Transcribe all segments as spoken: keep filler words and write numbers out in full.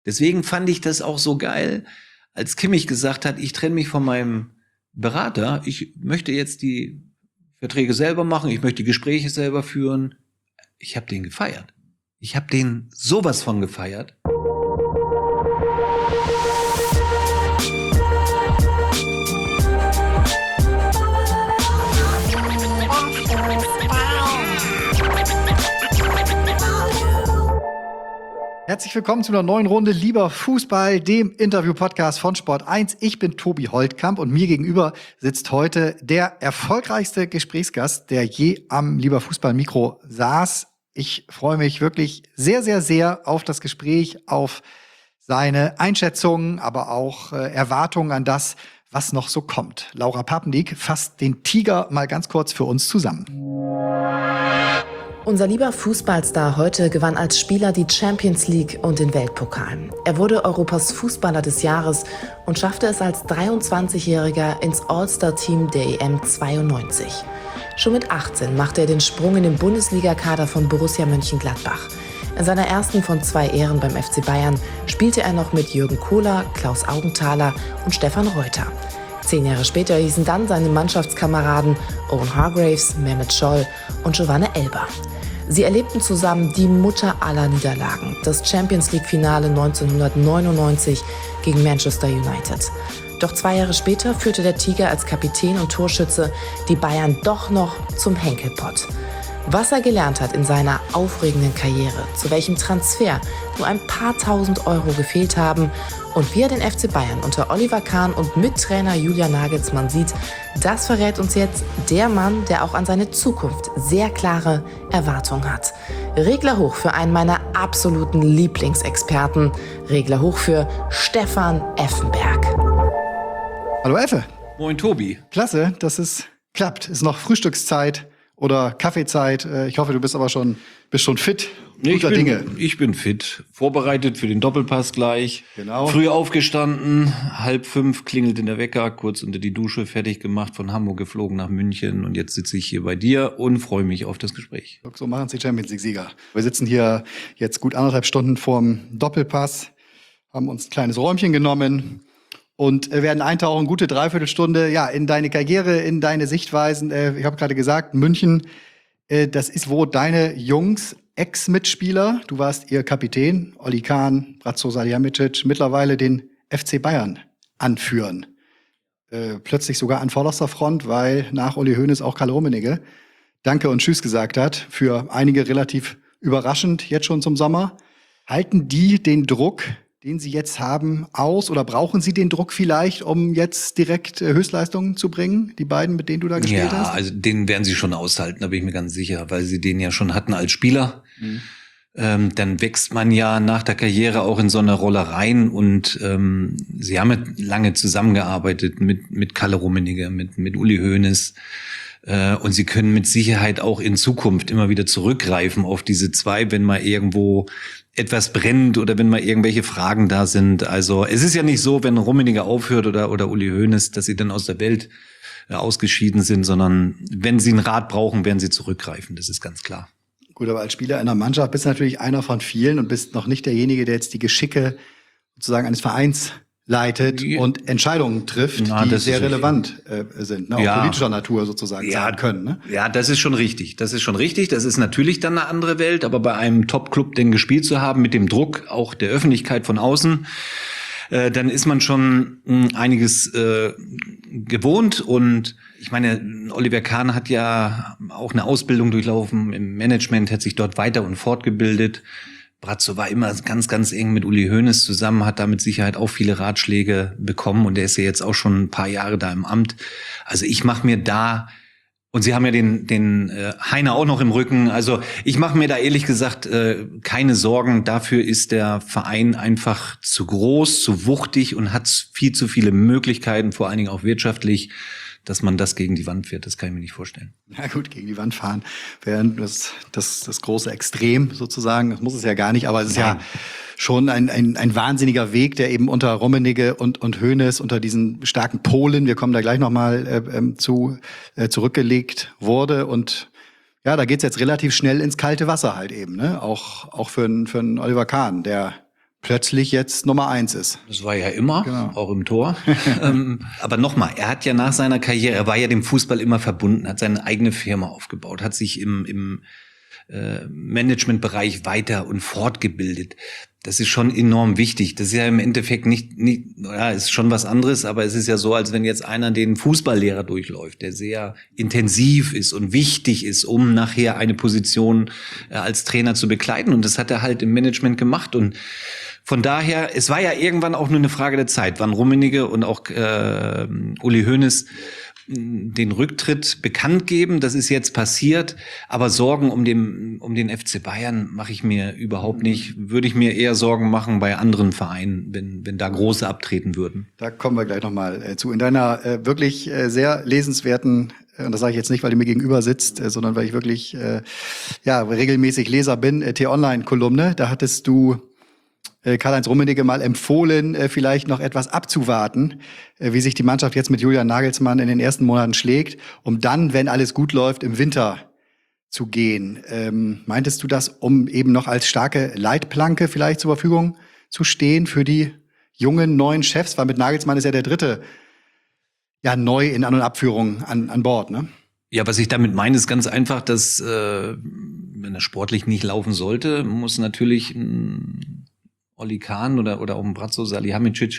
Deswegen fand ich das auch so geil, als Kimmich gesagt hat, ich trenne mich von meinem Berater, ich möchte jetzt die Verträge selber machen, ich möchte die Gespräche selber führen. Ich habe den gefeiert. Ich habe den sowas von gefeiert. Herzlich willkommen zu einer neuen Runde Lieber Fußball, dem Interview-Podcast von Sport eins. Ich bin Tobi Holtkamp und mir gegenüber sitzt heute der erfolgreichste Gesprächsgast, der je am Lieber Fußball-Mikro saß. Ich freue mich wirklich sehr, sehr, sehr auf das Gespräch, auf seine Einschätzungen, aber auch äh, Erwartungen an das, was noch so kommt. Laura Papendiek fasst den Tiger mal ganz kurz für uns zusammen. Unser lieber Fußballstar heute gewann als Spieler die Champions League und den Weltpokal. Er wurde Europas Fußballer des Jahres und schaffte es als dreiundzwanzigjähriger ins All-Star-Team der E M zweiundneunzig. Schon mit achtzehn machte er den Sprung in den Bundesliga-Kader von Borussia Mönchengladbach. In seiner ersten von zwei Ehren beim F C Bayern spielte er noch mit Jürgen Kohler, Klaus Augenthaler und Stefan Reuter. Zehn Jahre später hießen dann seine Mannschaftskameraden Owen Hargreaves, Mehmet Scholl und Giovanni Elber. Sie erlebten zusammen die Mutter aller Niederlagen, das Champions-League-Finale neunzehnhundertneunundneunzig gegen Manchester United. Doch zwei Jahre später führte der Tiger als Kapitän und Torschütze die Bayern doch noch zum Henkelpott. Was er gelernt hat in seiner aufregenden Karriere, zu welchem Transfer nur ein paar tausend Euro gefehlt haben und wie er den F C Bayern unter Oliver Kahn und Mittrainer Julian Nagelsmann sieht, das verrät uns jetzt der Mann, der auch an seine Zukunft sehr klare Erwartungen hat. Regler hoch für einen meiner absoluten Lieblingsexperten. Regler hoch für Stefan Effenberg. Hallo Effe. Moin Tobi. Klasse, dass es klappt. Ist noch Frühstückszeit oder Kaffeezeit. Ich hoffe, du bist aber schon, bist schon fit. Ich Guter bin, Dinge. ich bin fit, vorbereitet für den Doppelpass gleich. Genau. Früh aufgestanden, halb fünf klingelt in der Wecker, kurz unter die Dusche, fertig gemacht, von Hamburg geflogen nach München und jetzt sitze ich hier bei dir und freue mich auf das Gespräch. So machen es die Champions League-Sieger. Wir sitzen hier jetzt gut anderthalb Stunden vorm Doppelpass, haben uns ein kleines Räumchen genommen und werden eintauchen, gute Dreiviertelstunde, ja, in deine Karriere, in deine Sichtweisen. Ich habe gerade gesagt, München, das ist, wo deine Jungs, Ex-Mitspieler, du warst ihr Kapitän, Oli Kahn, Bratzo Salihamidzic, mittlerweile den F C Bayern anführen. Äh, plötzlich sogar an vorderster Front, weil nach Uli Hoeneß auch Karl Rummenigge Danke und Tschüss gesagt hat. Für einige relativ überraschend, jetzt schon zum Sommer. Halten die den Druck, den sie jetzt haben, aus? Oder brauchen sie den Druck vielleicht, um jetzt direkt äh, Höchstleistungen zu bringen? Die beiden, mit denen du da gespielt ja, hast? Ja, also den werden sie schon aushalten, da bin ich mir ganz sicher, weil sie den ja schon hatten als Spieler. Mhm. Ähm, dann wächst man ja nach der Karriere auch in so eine Rolle rein und ähm, sie haben ja lange zusammengearbeitet mit mit Kalle Rummenigge, mit mit Uli Hoeneß. Äh, und sie können mit Sicherheit auch in Zukunft immer wieder zurückgreifen auf diese zwei, wenn mal irgendwo etwas brennt oder wenn mal irgendwelche Fragen da sind. Also es ist ja nicht so, wenn Rummenigge aufhört oder oder Uli Hoeneß, dass sie dann aus der Welt äh, ausgeschieden sind, sondern wenn sie einen Rat brauchen, werden sie zurückgreifen. Das ist ganz klar. Gut, aber als Spieler einer Mannschaft bist du natürlich einer von vielen und bist noch nicht derjenige, der jetzt die Geschicke sozusagen eines Vereins leitet ja. und Entscheidungen trifft, Na, die sehr relevant äh, sind, ne? Auch ja. politischer Natur sozusagen ja. sein können. Ne? Ja, das ist schon richtig. Das ist schon richtig. Das ist natürlich dann eine andere Welt, aber bei einem Top-Club den gespielt zu haben, mit dem Druck auch der Öffentlichkeit von außen, äh, dann ist man schon mh, einiges äh, gewohnt. Und ich meine, Oliver Kahn hat ja auch eine Ausbildung durchlaufen im Management, hat sich dort weiter und fortgebildet. Bratzo war immer ganz, ganz eng mit Uli Hoeneß zusammen, hat da mit Sicherheit auch viele Ratschläge bekommen und der ist ja jetzt auch schon ein paar Jahre da im Amt. Also ich mache mir da, und Sie haben ja den den äh, Heiner auch noch im Rücken, also ich mache mir da ehrlich gesagt äh, keine Sorgen. Dafür ist der Verein einfach zu groß, zu wuchtig und hat viel zu viele Möglichkeiten, vor allen Dingen auch wirtschaftlich, dass man das gegen die Wand fährt, das kann ich mir nicht vorstellen. Na gut, gegen die Wand fahren wäre das, das, das große Extrem sozusagen. Das muss es ja gar nicht, aber es ist Nein. ja schon ein, ein, ein wahnsinniger Weg, der eben unter Rummenigge und, und Hoeneß, unter diesen starken Polen, wir kommen da gleich nochmal äh, zu, äh, zurückgelegt wurde. Und ja, da geht's jetzt relativ schnell ins kalte Wasser halt eben, ne? Auch, auch für einen, für einen Oliver Kahn, der plötzlich jetzt Nummer eins ist. Das war ja immer, genau. Auch im Tor. ähm, aber nochmal, er hat ja nach seiner Karriere, er war ja dem Fußball immer verbunden, hat seine eigene Firma aufgebaut, hat sich im, im äh, Managementbereich weiter und fortgebildet. Das ist schon enorm wichtig. Das ist ja im Endeffekt nicht, nicht, ja, ist schon was anderes, aber es ist ja so, als wenn jetzt einer den Fußballlehrer durchläuft, der sehr intensiv ist und wichtig ist, um nachher eine Position äh, als Trainer zu bekleiden. Und das hat er halt im Management gemacht. Und von daher, es war ja irgendwann auch nur eine Frage der Zeit, wann Rummenigge und auch äh, Uli Hoeneß den Rücktritt bekannt geben. Das ist jetzt passiert, aber Sorgen um den, um den F C Bayern mache ich mir überhaupt nicht. Würde ich mir eher Sorgen machen bei anderen Vereinen, wenn, wenn da große abtreten würden. Da kommen wir gleich nochmal äh, zu. In deiner äh, wirklich äh, sehr lesenswerten, äh, und das sage ich jetzt nicht, weil du mir gegenüber sitzt, äh, sondern weil ich wirklich äh, ja regelmäßig Leser bin, äh, T-Online-Kolumne, da hattest du Karl-Heinz Rummenigge mal empfohlen, vielleicht noch etwas abzuwarten, wie sich die Mannschaft jetzt mit Julian Nagelsmann in den ersten Monaten schlägt, um dann, wenn alles gut läuft, im Winter zu gehen. Ähm, meintest du das, um eben noch als starke Leitplanke vielleicht zur Verfügung zu stehen für die jungen, neuen Chefs? Weil mit Nagelsmann ist ja der dritte ja neu in An- und Abführung an, an Bord, ne? Ja, was ich damit meine, ist ganz einfach, dass, äh, wenn er sportlich nicht laufen sollte, muss natürlich ein Oli Kahn oder, oder auch ein Bratzo Salihamidzic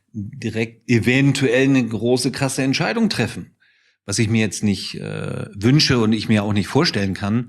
direkt eventuell eine große, krasse Entscheidung treffen. Was ich mir jetzt nicht äh, wünsche und ich mir auch nicht vorstellen kann.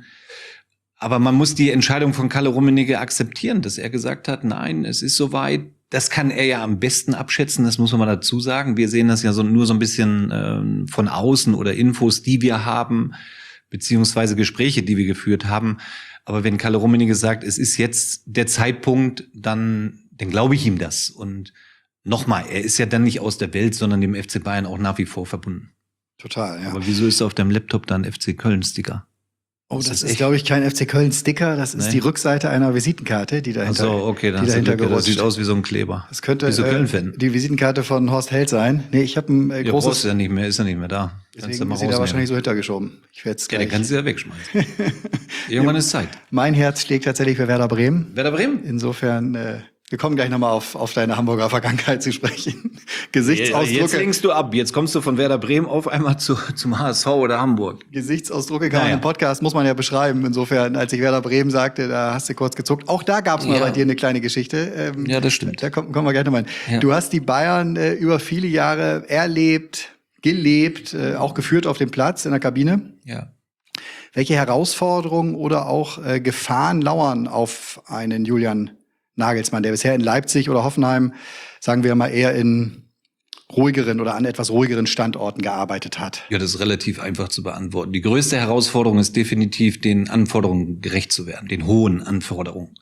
Aber man muss die Entscheidung von Kalle Rummenigge akzeptieren, dass er gesagt hat, nein, es ist soweit. Das kann er ja am besten abschätzen, das muss man mal dazu sagen. Wir sehen das ja so, nur so ein bisschen äh, von außen oder Infos, die wir haben, beziehungsweise Gespräche, die wir geführt haben. Aber wenn Kalle Rummenigge sagt, es ist jetzt der Zeitpunkt, dann, dann glaube ich ihm das. Und nochmal, er ist ja dann nicht aus der Welt, sondern dem F C Bayern auch nach wie vor verbunden. Total, ja. Aber wieso ist auf deinem Laptop dann F C Köln-Sticker? Oh, das, das ist, ist glaube ich, kein F C Köln-Sticker. Das ist nee. die Rückseite einer Visitenkarte, die dahinter, Ach so, okay, dann die dahinter gerutscht. Das sieht aus wie so ein Kleber. Das könnte Wieso äh, Köln-Fan? Die Visitenkarte von Horst Held sein. Nee, ich habe ein äh, ja, großes... Ja, nicht mehr, ist ja nicht mehr da. Deswegen ist sie da wahrscheinlich so hintergeschoben. Ich werde es ja, gleich... dann kannst du ja wegschmeißen. Irgendwann ist Zeit. Mein Herz schlägt tatsächlich für Werder Bremen. Werder Bremen? Insofern... Äh, Wir kommen gleich nochmal auf, auf deine Hamburger Vergangenheit zu sprechen. Gesichtsausdrücke. Jetzt lenkst du ab. Jetzt kommst du von Werder Bremen auf einmal zu, zum H S V oder Hamburg. Gesichtsausdrücke kann naja. man im Podcast, muss man ja beschreiben. Insofern, als ich Werder Bremen sagte, da hast du kurz gezuckt. Auch da gab es mal ja. bei dir eine kleine Geschichte. Ähm, ja, das stimmt. Da kommen, kommen wir gleich nochmal hin. Ja. Du hast die Bayern äh, über viele Jahre erlebt, gelebt, äh, auch geführt auf dem Platz in der Kabine. Ja. Welche Herausforderungen oder auch äh, Gefahren lauern auf einen Julian Nagelsmann, der bisher in Leipzig oder Hoffenheim, sagen wir mal, eher in ruhigeren oder an etwas ruhigeren Standorten gearbeitet hat? Ja, das ist relativ einfach zu beantworten. Die größte Herausforderung ist definitiv, den Anforderungen gerecht zu werden, den hohen Anforderungen.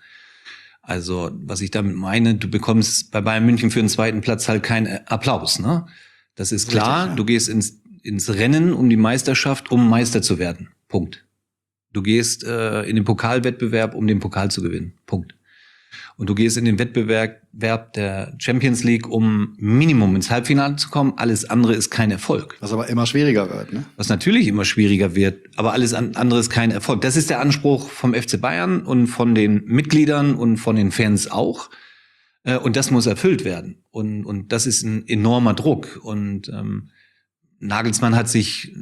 Also, was ich damit meine, du bekommst bei Bayern München für den zweiten Platz halt keinen Applaus, ne? Das ist klar. Richtig, ja. Du gehst ins, ins Rennen um die Meisterschaft, um Meister zu werden. Punkt. Du gehst äh, in den Pokalwettbewerb, um den Pokal zu gewinnen. Punkt. Und du gehst in den Wettbewerb der Champions League, um Minimum ins Halbfinale zu kommen. Alles andere ist kein Erfolg. Was aber immer schwieriger wird, ne? Was natürlich immer schwieriger wird, aber alles andere ist kein Erfolg. Das ist der Anspruch vom F C Bayern und von den Mitgliedern und von den Fans auch. Und das muss erfüllt werden. Und, und das ist ein enormer Druck. Und ähm, Nagelsmann hat sich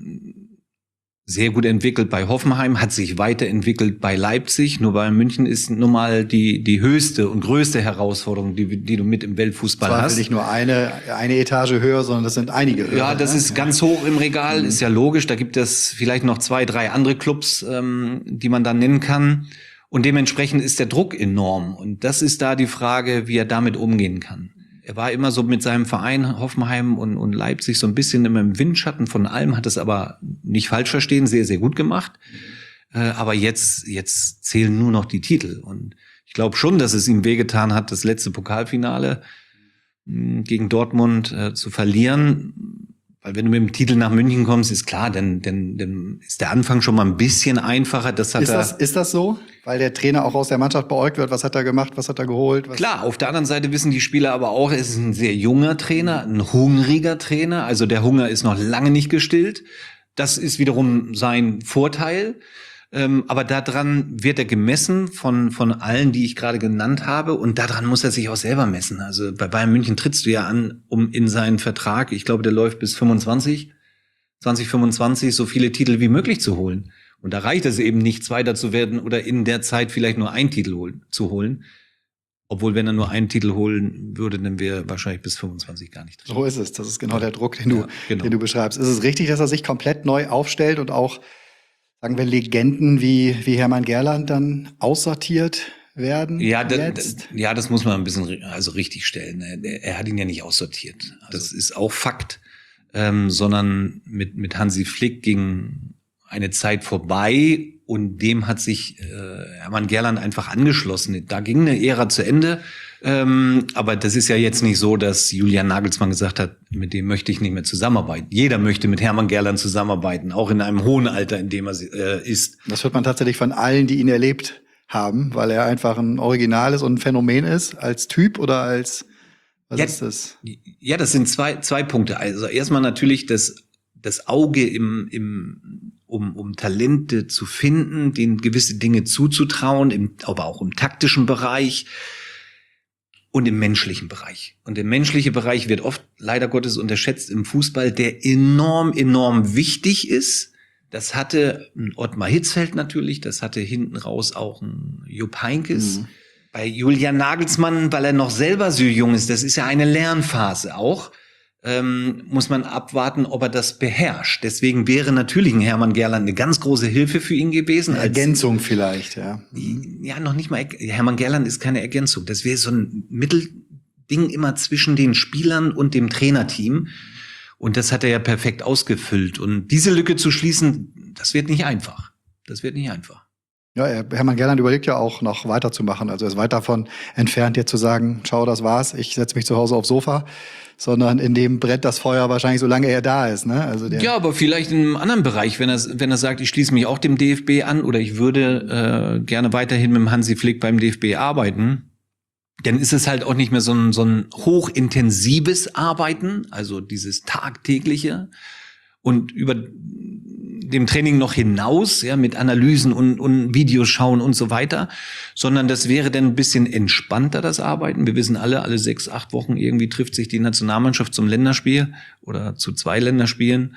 sehr gut entwickelt bei Hoffenheim, hat sich weiterentwickelt bei Leipzig. Nur bei München ist nun mal die die höchste und größte Herausforderung, die die du mit im Weltfußball Zwar hast. Nicht nur eine eine Etage höher, sondern das sind einige höher. Ja, das ne? ist ganz hoch im Regal, ist ja logisch. Da gibt es vielleicht noch zwei, drei andere Clubs, ähm, die man da nennen kann. Und dementsprechend ist der Druck enorm. Und das ist da die Frage, wie er damit umgehen kann. Er war immer so mit seinem Verein Hoffenheim und, und Leipzig so ein bisschen immer im Windschatten von allem, hat es aber nicht falsch verstehen, sehr, sehr gut gemacht. Äh, aber jetzt, jetzt zählen nur noch die Titel. Und ich glaube schon, dass es ihm wehgetan hat, das letzte Pokalfinale mh, gegen Dortmund äh, zu verlieren. Weil wenn du mit dem Titel nach München kommst, ist klar, dann, dann, dann ist der Anfang schon mal ein bisschen einfacher. Das hat ist, das, ist das so? Weil der Trainer auch aus der Mannschaft beäugt wird. Was hat er gemacht? Was hat er geholt? Was klar, auf der anderen Seite wissen die Spieler aber auch, es ist ein sehr junger Trainer, ein hungriger Trainer. Also der Hunger ist noch lange nicht gestillt. Das ist wiederum sein Vorteil. Ähm, aber daran wird er gemessen von von allen, die ich gerade genannt habe. Und daran muss er sich auch selber messen. Also bei Bayern München trittst du ja an, um in seinen Vertrag, ich glaube, der läuft bis fünfundzwanzig, zwanzig fünfundzwanzig, so viele Titel wie möglich zu holen. Und da reicht es eben nicht, Zweiter zu werden oder in der Zeit vielleicht nur einen Titel holen, zu holen. Obwohl, wenn er nur einen Titel holen würde, dann wäre wahrscheinlich bis fünfundzwanzig gar nicht drin. So ist es. Das ist genau der Druck, den du, ja, genau. den du beschreibst. Ist es richtig, dass er sich komplett neu aufstellt und auch, sagen wir, Legenden wie, wie Hermann Gerland dann aussortiert werden? Ja, da, jetzt? Da, ja, das muss man ein bisschen also richtig stellen. Er, er hat ihn ja nicht aussortiert. Also das ist auch Fakt. Ähm, sondern mit, mit Hansi Flick ging eine Zeit vorbei und dem hat sich äh, Hermann Gerland einfach angeschlossen. Da ging eine Ära zu Ende. Ähm, aber das ist ja jetzt nicht so, dass Julian Nagelsmann gesagt hat, mit dem möchte ich nicht mehr zusammenarbeiten. Jeder möchte mit Hermann Gerland zusammenarbeiten, auch in einem hohen Alter, in dem er äh, ist. Das hört man tatsächlich von allen, die ihn erlebt haben, weil er einfach ein Original ist und ein Phänomen ist, als Typ oder als, was ja, ist das? Ja, das sind zwei, zwei Punkte. Also erstmal natürlich das, das Auge im, im, um, um Talente zu finden, denen gewisse Dinge zuzutrauen, im, aber auch im taktischen Bereich. Und im menschlichen Bereich. Und der menschliche Bereich wird oft, leider Gottes, unterschätzt im Fußball, der enorm, enorm wichtig ist. Das hatte ein Ottmar Hitzfeld natürlich, das hatte hinten raus auch ein Jupp Heynckes. Mhm. Bei Julian Nagelsmann, weil er noch selber so jung ist, das ist ja eine Lernphase auch, ähm, muss man abwarten, ob er das beherrscht. Deswegen wäre natürlich ein Hermann Gerland eine ganz große Hilfe für ihn gewesen. Eine Ergänzung vielleicht, ja. Ja, noch nicht mal. Hermann Gerland ist keine Ergänzung. Das wäre so ein Mittelding immer zwischen den Spielern und dem Trainerteam. Und das hat er ja perfekt ausgefüllt. Und diese Lücke zu schließen, das wird nicht einfach. Das wird nicht einfach. Ja, Hermann Gerland überlegt ja auch noch weiterzumachen. Also er ist weit davon entfernt, jetzt zu sagen, schau, das war's, ich setze mich zu Hause aufs Sofa, sondern in dem brennt das Feuer wahrscheinlich, solange er da ist. Ne? Also der ja, aber vielleicht in einem anderen Bereich, wenn er, wenn er sagt, ich schließe mich auch dem D F B an oder ich würde äh, gerne weiterhin mit dem Hansi Flick beim D F B arbeiten, dann ist es halt auch nicht mehr so ein, so ein hochintensives Arbeiten, also dieses tagtägliche und über dem Training noch hinaus, ja, mit Analysen und, und Videos schauen und so weiter, sondern das wäre dann ein bisschen entspannter, das Arbeiten. Wir wissen alle, alle sechs, acht Wochen irgendwie trifft sich die Nationalmannschaft zum Länderspiel oder zu zwei Länderspielen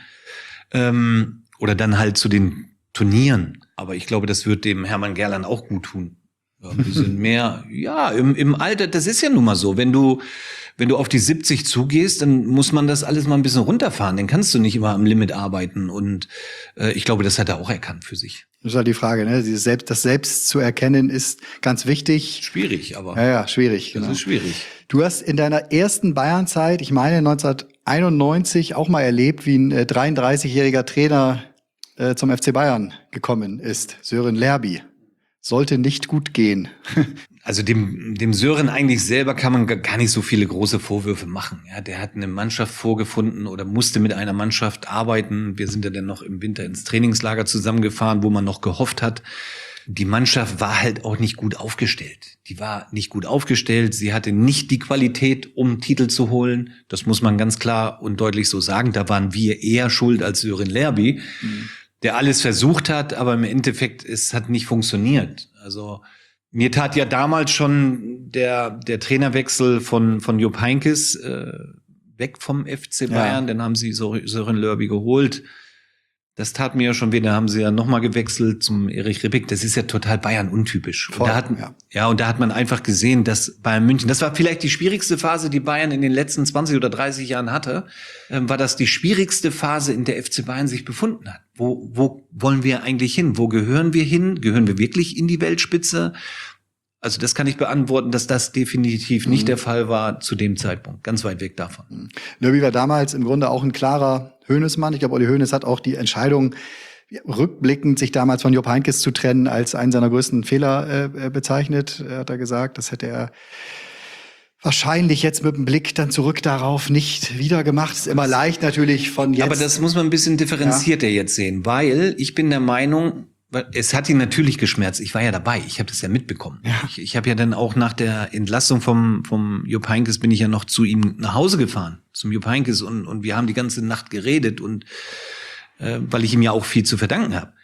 ähm, oder dann halt zu den Turnieren. Aber ich glaube, das wird dem Hermann Gerland auch gut tun. Ja, ein bisschen mehr, ja, im, im Alter, das ist ja nun mal so, wenn du Wenn du auf die siebzig zugehst, dann muss man das alles mal ein bisschen runterfahren. Dann kannst du nicht immer am Limit arbeiten. Und äh, ich glaube, das hat er auch erkannt für sich. Das ist halt die Frage, ne? Dieses Selbst, das Selbst zu erkennen ist ganz wichtig. Schwierig, aber. Ja, ja, schwierig. Das genau. ist schwierig. Du hast in deiner ersten Bayern-Zeit, ich meine neunzehnhunderteinundneunzig, auch mal erlebt, wie ein äh, dreiunddreißigjähriger Trainer äh, zum F C Bayern gekommen ist. Sören Lerby. Sollte nicht gut gehen. Also dem, dem Sören eigentlich selber kann man gar nicht so viele große Vorwürfe machen. Ja, der hat eine Mannschaft vorgefunden oder musste mit einer Mannschaft arbeiten. Wir sind ja dann noch im Winter ins Trainingslager zusammengefahren, wo man noch gehofft hat. Die Mannschaft war halt auch nicht gut aufgestellt. Die war nicht gut aufgestellt. Sie hatte nicht die Qualität, um Titel zu holen. Das muss man ganz klar und deutlich so sagen. Da waren wir eher schuld als Sören Lerby, mhm. der alles versucht hat, aber im Endeffekt es hat nicht funktioniert. Also mir tat ja damals schon der der Trainerwechsel von von Jupp Heynckes äh, weg vom F C Bayern. Ja. Dann haben sie Sören Lerby geholt. Das tat mir ja schon weh. Da haben sie ja nochmal gewechselt zum Erich Ribbeck. Das ist ja total Bayern untypisch. Voll, und da hat, ja. ja, und da hat man einfach gesehen, dass Bayern München, das war vielleicht die schwierigste Phase, die Bayern in den letzten zwanzig oder dreißig Jahren hatte, ähm, war das die schwierigste Phase, in der F C Bayern sich befunden hat. Wo, wo wollen wir eigentlich hin? Wo gehören wir hin? Gehören wir wirklich in die Weltspitze? Also das kann ich beantworten, dass das definitiv nicht mhm. der Fall war zu dem Zeitpunkt. Ganz weit weg davon. Mhm. Lerby war damals im Grunde auch ein klarer Hoeneß-Mann. Ich glaube, Uli Hoeneß hat auch die Entscheidung, rückblickend sich damals von Jupp Heynckes zu trennen, als einen seiner größten Fehler äh, bezeichnet. Er hat er gesagt, das hätte er wahrscheinlich jetzt mit dem Blick dann zurück darauf nicht wieder gemacht. Ist immer leicht natürlich von jetzt. Aber das muss man ein bisschen differenzierter ja. jetzt sehen, weil ich bin der Meinung, es hat ihn natürlich geschmerzt. Ich war ja dabei. Ich habe das ja mitbekommen. Ja. Ich, ich habe ja dann auch nach der Entlassung vom vom Jupp Heynckes bin ich ja noch zu ihm nach Hause gefahren, zum Jupp Heynckes und und wir haben die ganze Nacht geredet und äh, weil ich ihm ja auch viel zu verdanken habe.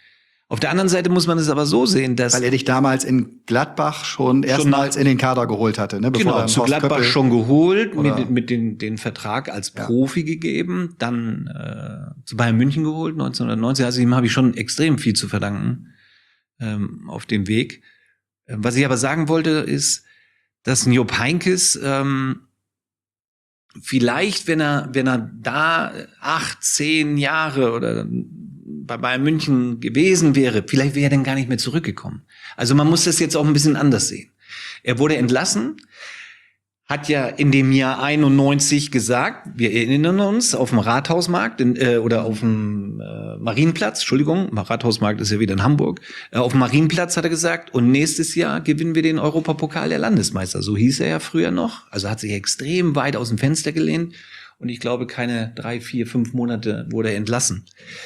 Auf der anderen Seite muss man es aber so sehen, dass... Weil er dich damals in Gladbach schon erstmals in den Kader geholt hatte, ne? Bevor Genau, zu Horst Gladbach Köppel schon geholt, oder- mit, mit den, den Vertrag als Ja. Profi gegeben, dann äh, zu Bayern München geholt, neunzehnhundertneunzig. Also ihm habe ich schon extrem viel zu verdanken ähm, auf dem Weg. Äh, Was ich aber sagen wollte, ist, dass ein Jupp Heynckes ähm, vielleicht, wenn er, wenn er da acht, zehn Jahre oder bei Bayern München gewesen wäre, vielleicht wäre er dann gar nicht mehr zurückgekommen. Also man muss das jetzt auch ein bisschen anders sehen. Er wurde entlassen, hat ja in dem Jahr einundneunzig gesagt, wir erinnern uns, auf dem Rathausmarkt in, äh, oder auf dem äh, Marienplatz, Entschuldigung, Rathausmarkt ist ja wieder in Hamburg, äh, auf dem Marienplatz hat er gesagt, und nächstes Jahr gewinnen wir den Europapokal der Landesmeister. So hieß er ja früher noch, also hat sich extrem weit aus dem Fenster gelehnt und ich glaube, keine drei, vier, fünf Monate wurde er entlassen.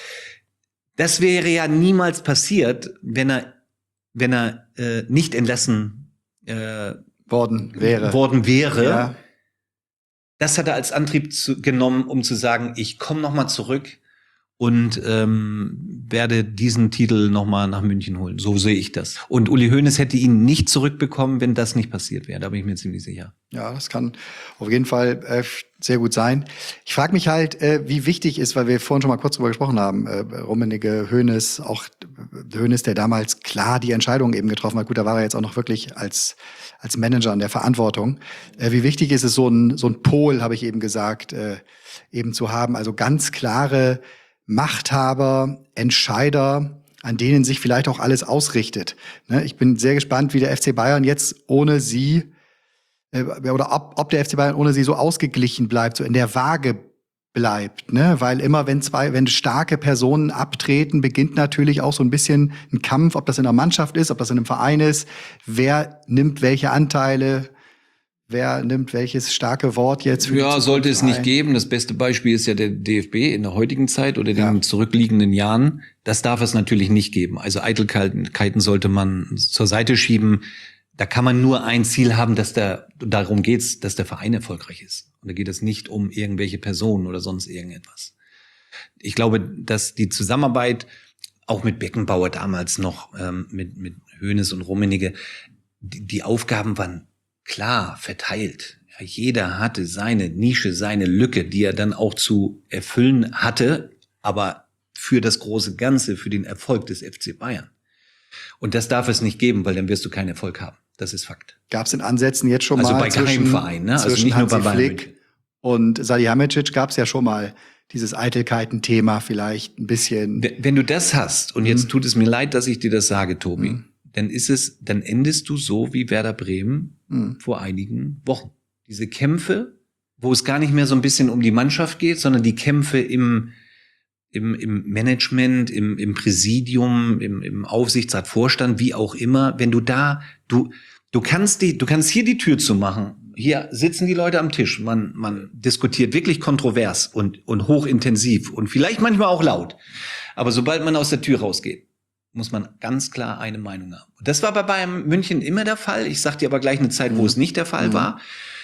Das wäre ja niemals passiert, wenn er, wenn er äh, nicht entlassen äh, worden wäre. worden wäre. Ja. Das hat er als Antrieb zu, genommen, um zu sagen, ich komme noch mal zurück und ähm, werde diesen Titel noch mal nach München holen. So sehe ich das. Und Uli Hoeneß hätte ihn nicht zurückbekommen, wenn das nicht passiert wäre. Da bin ich mir ziemlich sicher. Ja, das kann auf jeden Fall äh, sehr gut sein. Ich frage mich halt, äh, wie wichtig ist, weil wir vorhin schon mal kurz drüber gesprochen haben, äh, Rummenigge, Hoeneß, auch äh, Hoeneß, der damals klar die Entscheidung eben getroffen hat. Gut, da war er jetzt auch noch wirklich als als Manager in der Verantwortung. Äh, wie wichtig ist es, so ein so ein Pol, habe ich eben gesagt, äh, eben zu haben, also ganz klare Machthaber, Entscheider, an denen sich vielleicht auch alles ausrichtet. Ne? Ich bin sehr gespannt, wie der F C Bayern jetzt ohne sie oder ob, ob der F C Bayern ohne sie so ausgeglichen bleibt, so in der Waage bleibt, ne? Weil immer, wenn zwei, wenn starke Personen abtreten, beginnt natürlich auch so ein bisschen ein Kampf, ob das in der Mannschaft ist, ob das in einem Verein ist, wer nimmt welche Anteile, wer nimmt welches starke Wort jetzt für die Ja, Zukunft sollte es nicht ein. geben. Das beste Beispiel ist ja der D F B in der heutigen Zeit oder Ja. den zurückliegenden Jahren. Das darf es natürlich nicht geben. Also Eitelkeiten sollte man zur Seite schieben. Da kann man nur ein Ziel haben, dass der, darum geht's, dass der Verein erfolgreich ist. Und da geht es nicht um irgendwelche Personen oder sonst irgendetwas. Ich glaube, dass die Zusammenarbeit auch mit Beckenbauer damals noch, ähm, mit, mit Hoeneß und Rummenigge, die, die Aufgaben waren klar verteilt. Ja, jeder hatte seine Nische, seine Lücke, die er dann auch zu erfüllen hatte, aber für das große Ganze, für den Erfolg des F C Bayern. Und das darf es nicht geben, weil dann wirst du keinen Erfolg haben. Das ist Fakt. Gab es in Ansätzen jetzt schon Also mal bei Geheimvereinen, ne? Also zwischen nicht nur bei Hansi Bayern Flick München. und Salihamidzic gab es ja schon mal dieses Eitelkeiten-Thema vielleicht ein bisschen. Wenn wenn du das hast, und jetzt Mhm. tut es mir leid, dass ich dir das sage, Tobi, Mhm. dann ist es, dann endest du so wie Werder Bremen Mhm. vor einigen Wochen. Diese Kämpfe, wo es gar nicht mehr so ein bisschen um die Mannschaft geht, sondern die Kämpfe im, im, im Management, im, im Präsidium, im, im Aufsichtsrat, Vorstand, wie auch immer, wenn du da, du, du kannst die, du kannst hier die Tür zumachen. Hier sitzen die Leute am Tisch. Man, man diskutiert wirklich kontrovers und, und hochintensiv und vielleicht manchmal auch laut. Aber sobald man aus der Tür rausgeht, muss man ganz klar eine Meinung haben. Und das war bei Bayern München immer der Fall. Ich sag dir aber gleich eine Zeit, wo Mhm. es nicht der Fall Mhm. war.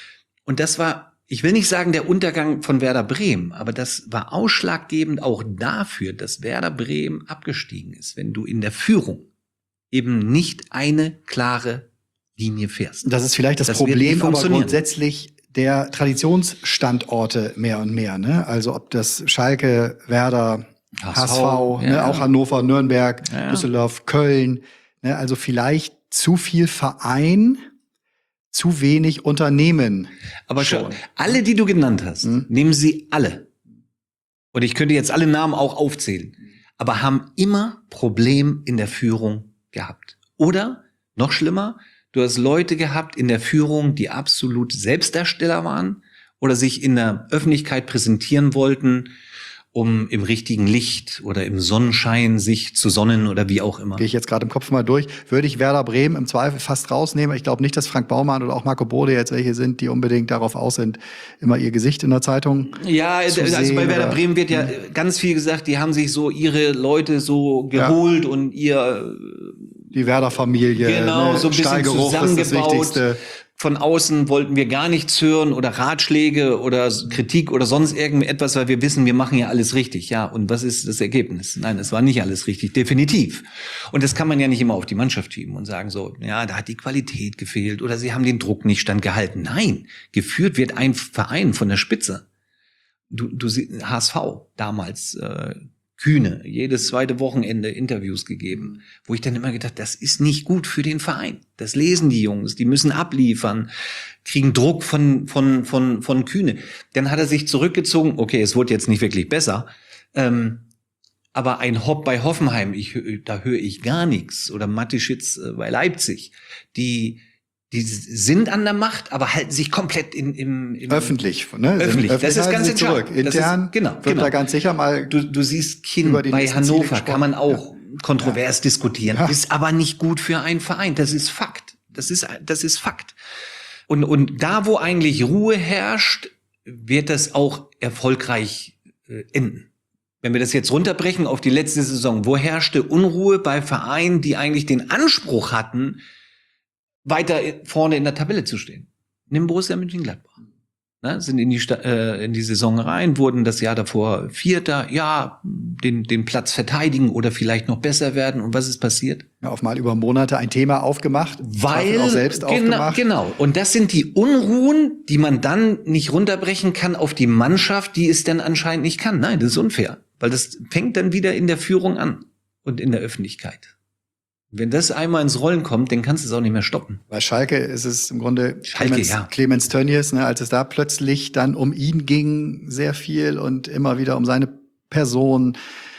Und das war, ich will nicht sagen der Untergang von Werder Bremen, aber das war ausschlaggebend auch dafür, dass Werder Bremen abgestiegen ist, wenn du in der Führung eben nicht eine klare Linie fährst. Das ist vielleicht das, Das wird nicht Problem, aber funktionieren. grundsätzlich der Traditionsstandorte mehr und mehr. Ne? Also ob das Schalke, Werder, H S V, ja, ne? ja. auch Hannover, Nürnberg, Ja, ja. Düsseldorf, Köln. Ne? Also vielleicht zu viel Verein, zu wenig Unternehmen. Aber schau, Schon. alle, die du genannt hast, Mhm. nehmen sie alle. Und ich könnte jetzt alle Namen auch aufzählen, aber haben immer Problem in der Führung gehabt. Oder, noch schlimmer, du hast Leute gehabt in der Führung, die absolut Selbstdarsteller waren oder sich in der Öffentlichkeit präsentieren wollten, um im richtigen Licht oder im Sonnenschein sich zu sonnen oder wie auch immer. Gehe ich jetzt gerade im Kopf mal durch. Würde ich Werder Bremen im Zweifel fast rausnehmen. Ich glaube nicht, dass Frank Baumann oder auch Marco Bode jetzt welche sind, die unbedingt darauf aus sind, immer ihr Gesicht in der Zeitung. Ja, zu also sehen bei Werder oder- Bremen wird ja ganz viel gesagt, die haben sich so ihre Leute so geholt und ihr Die Werder-Familie. Genau, ne? so ein bisschen Stallgeruch ist das zusammengebaut. Wichtigste. von außen wollten wir gar nichts hören oder Ratschläge oder Kritik oder sonst irgendetwas, weil wir wissen, wir machen ja alles richtig. Ja, und was ist das Ergebnis? Nein, es war nicht alles richtig, definitiv. Und das kann man ja nicht immer auf die Mannschaft schieben und sagen so, ja, da hat die Qualität gefehlt oder sie haben den Druck nicht standgehalten. Nein, geführt wird ein Verein von der Spitze. Du, du H S V damals, äh, Kühne, jedes zweite Wochenende Interviews gegeben, wo ich dann immer gedacht, das ist nicht gut für den Verein. Das lesen die Jungs, die müssen abliefern, kriegen Druck von von von von Kühne. Dann hat er sich zurückgezogen. Okay, es wurde jetzt nicht wirklich besser, ähm, aber ein Hopp bei Hoffenheim, ich da höre ich gar nichts. Oder Mateschitz bei Leipzig, die Die sind an der Macht, aber halten sich komplett in, im, im öffentlich, ne? Öffentlich. öffentlich. Das ist ganz entscheidend. Intern ist, genau, wird genau. da ganz sicher mal. Du, du siehst Kinn bei Hannover, kann man auch ja. kontrovers ja. diskutieren. Ja. Ist aber nicht gut für einen Verein. Das ist Fakt. Das ist, das ist Fakt. Und, und da, wo eigentlich Ruhe herrscht, wird das auch erfolgreich äh, enden. Wenn wir das jetzt runterbrechen auf die letzte Saison, wo herrschte Unruhe bei Vereinen, die eigentlich den Anspruch hatten, weiter vorne in der Tabelle zu stehen. Nimm Borussia Mönchengladbach. Ne, sind in die, äh, in die Saison rein, wurden das Jahr davor Vierter, ja, den, den Platz verteidigen oder vielleicht noch besser werden. Und was ist passiert? Ja, auf mal über Monate ein Thema aufgemacht, weil auch selbst genau, aufgemacht. Genau. Und das sind die Unruhen, die man dann nicht runterbrechen kann auf die Mannschaft, die es dann anscheinend nicht kann. Nein, das ist unfair. Weil das fängt dann wieder in der Führung an und in der Öffentlichkeit. Wenn das einmal ins Rollen kommt, dann kannst du es auch nicht mehr stoppen. Bei Schalke ist es im Grunde Schalke, Clemens, ja. Clemens Tönnies, ne, als es da plötzlich dann um ihn ging, sehr viel und immer wieder um seine Person,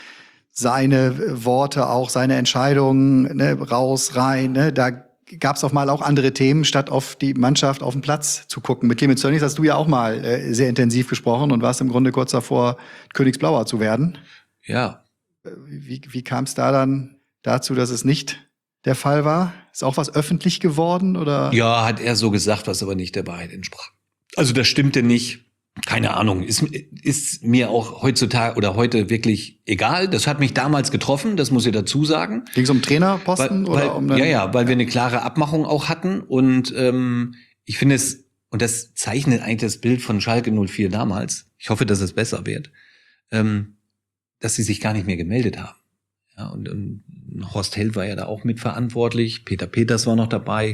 seine Worte, auch seine Entscheidungen, ne, raus, rein. Ne, da gab es auch mal auch andere Themen, statt auf die Mannschaft auf dem Platz zu gucken. Mit Clemens Tönnies hast du ja auch mal äh, sehr intensiv gesprochen und warst im Grunde kurz davor, Königsblauer zu werden. Ja. Wie, wie kam es da dann dazu, dass es nicht der Fall war? Ist auch was öffentlich geworden, oder? Ja, hat er so gesagt, was aber nicht der Wahrheit entsprach. Also das stimmte nicht. Keine Ahnung. Ist, ist mir auch heutzutage oder heute wirklich egal. Das hat mich damals getroffen, das muss ich dazu sagen. Ging es um Trainerposten? Weil, oder weil, um dann, ja, ja, weil wir eine klare Abmachung auch hatten. Und ähm, ich finde es, und das zeichnet eigentlich das Bild von Schalke null vier damals, ich hoffe, dass es besser wird, ähm, dass sie sich gar nicht mehr gemeldet haben. Ja, und, und Horst Held war ja da auch mitverantwortlich, Peter Peters war noch dabei,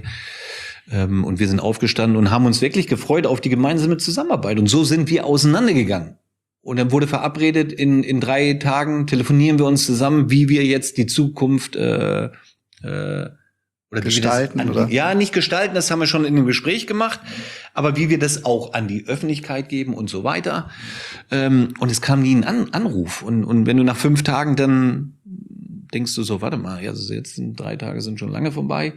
ähm, und wir sind aufgestanden und haben uns wirklich gefreut auf die gemeinsame Zusammenarbeit. Und so sind wir auseinandergegangen. Und dann wurde verabredet, in, in drei Tagen telefonieren wir uns zusammen, wie wir jetzt die Zukunft äh, äh, oder gestalten, an, oder? Ja, nicht gestalten, das haben wir schon in dem Gespräch gemacht, aber wie wir das auch an die Öffentlichkeit geben und so weiter. Ähm, und es kam nie ein an Anruf. Und, und wenn du nach fünf Tagen dann denkst du so, warte mal, also jetzt sind drei Tage sind schon lange vorbei.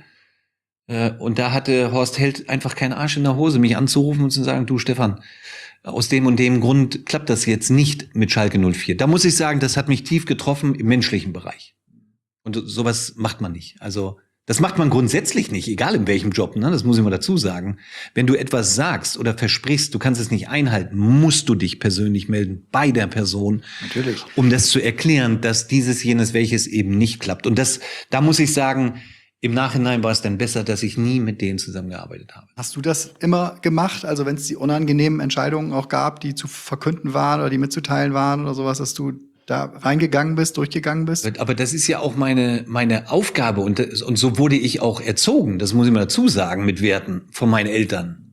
Äh, und da hatte Horst Held einfach keinen Arsch in der Hose, mich anzurufen und zu sagen, du Stefan, aus dem und dem Grund klappt das jetzt nicht mit Schalke null vier. Da muss ich sagen, das hat mich tief getroffen im menschlichen Bereich. Und sowas macht man nicht. Also das macht man grundsätzlich nicht, egal in welchem Job, ne? Das muss ich mal dazu sagen. Wenn du etwas sagst oder versprichst, du kannst es nicht einhalten, musst du dich persönlich melden bei der Person. Natürlich. Um das zu erklären, dass dieses, jenes, welches eben nicht klappt. Und das, da muss ich sagen, im Nachhinein war es dann besser, dass ich nie mit denen zusammengearbeitet habe. Hast du das immer gemacht? Also wenn es die unangenehmen Entscheidungen auch gab, die zu verkünden waren oder die mitzuteilen waren oder sowas, dass du da reingegangen bist, durchgegangen bist? Aber das ist ja auch meine meine Aufgabe und, und so wurde ich auch erzogen, das muss ich mal dazu sagen, mit Werten von meinen Eltern.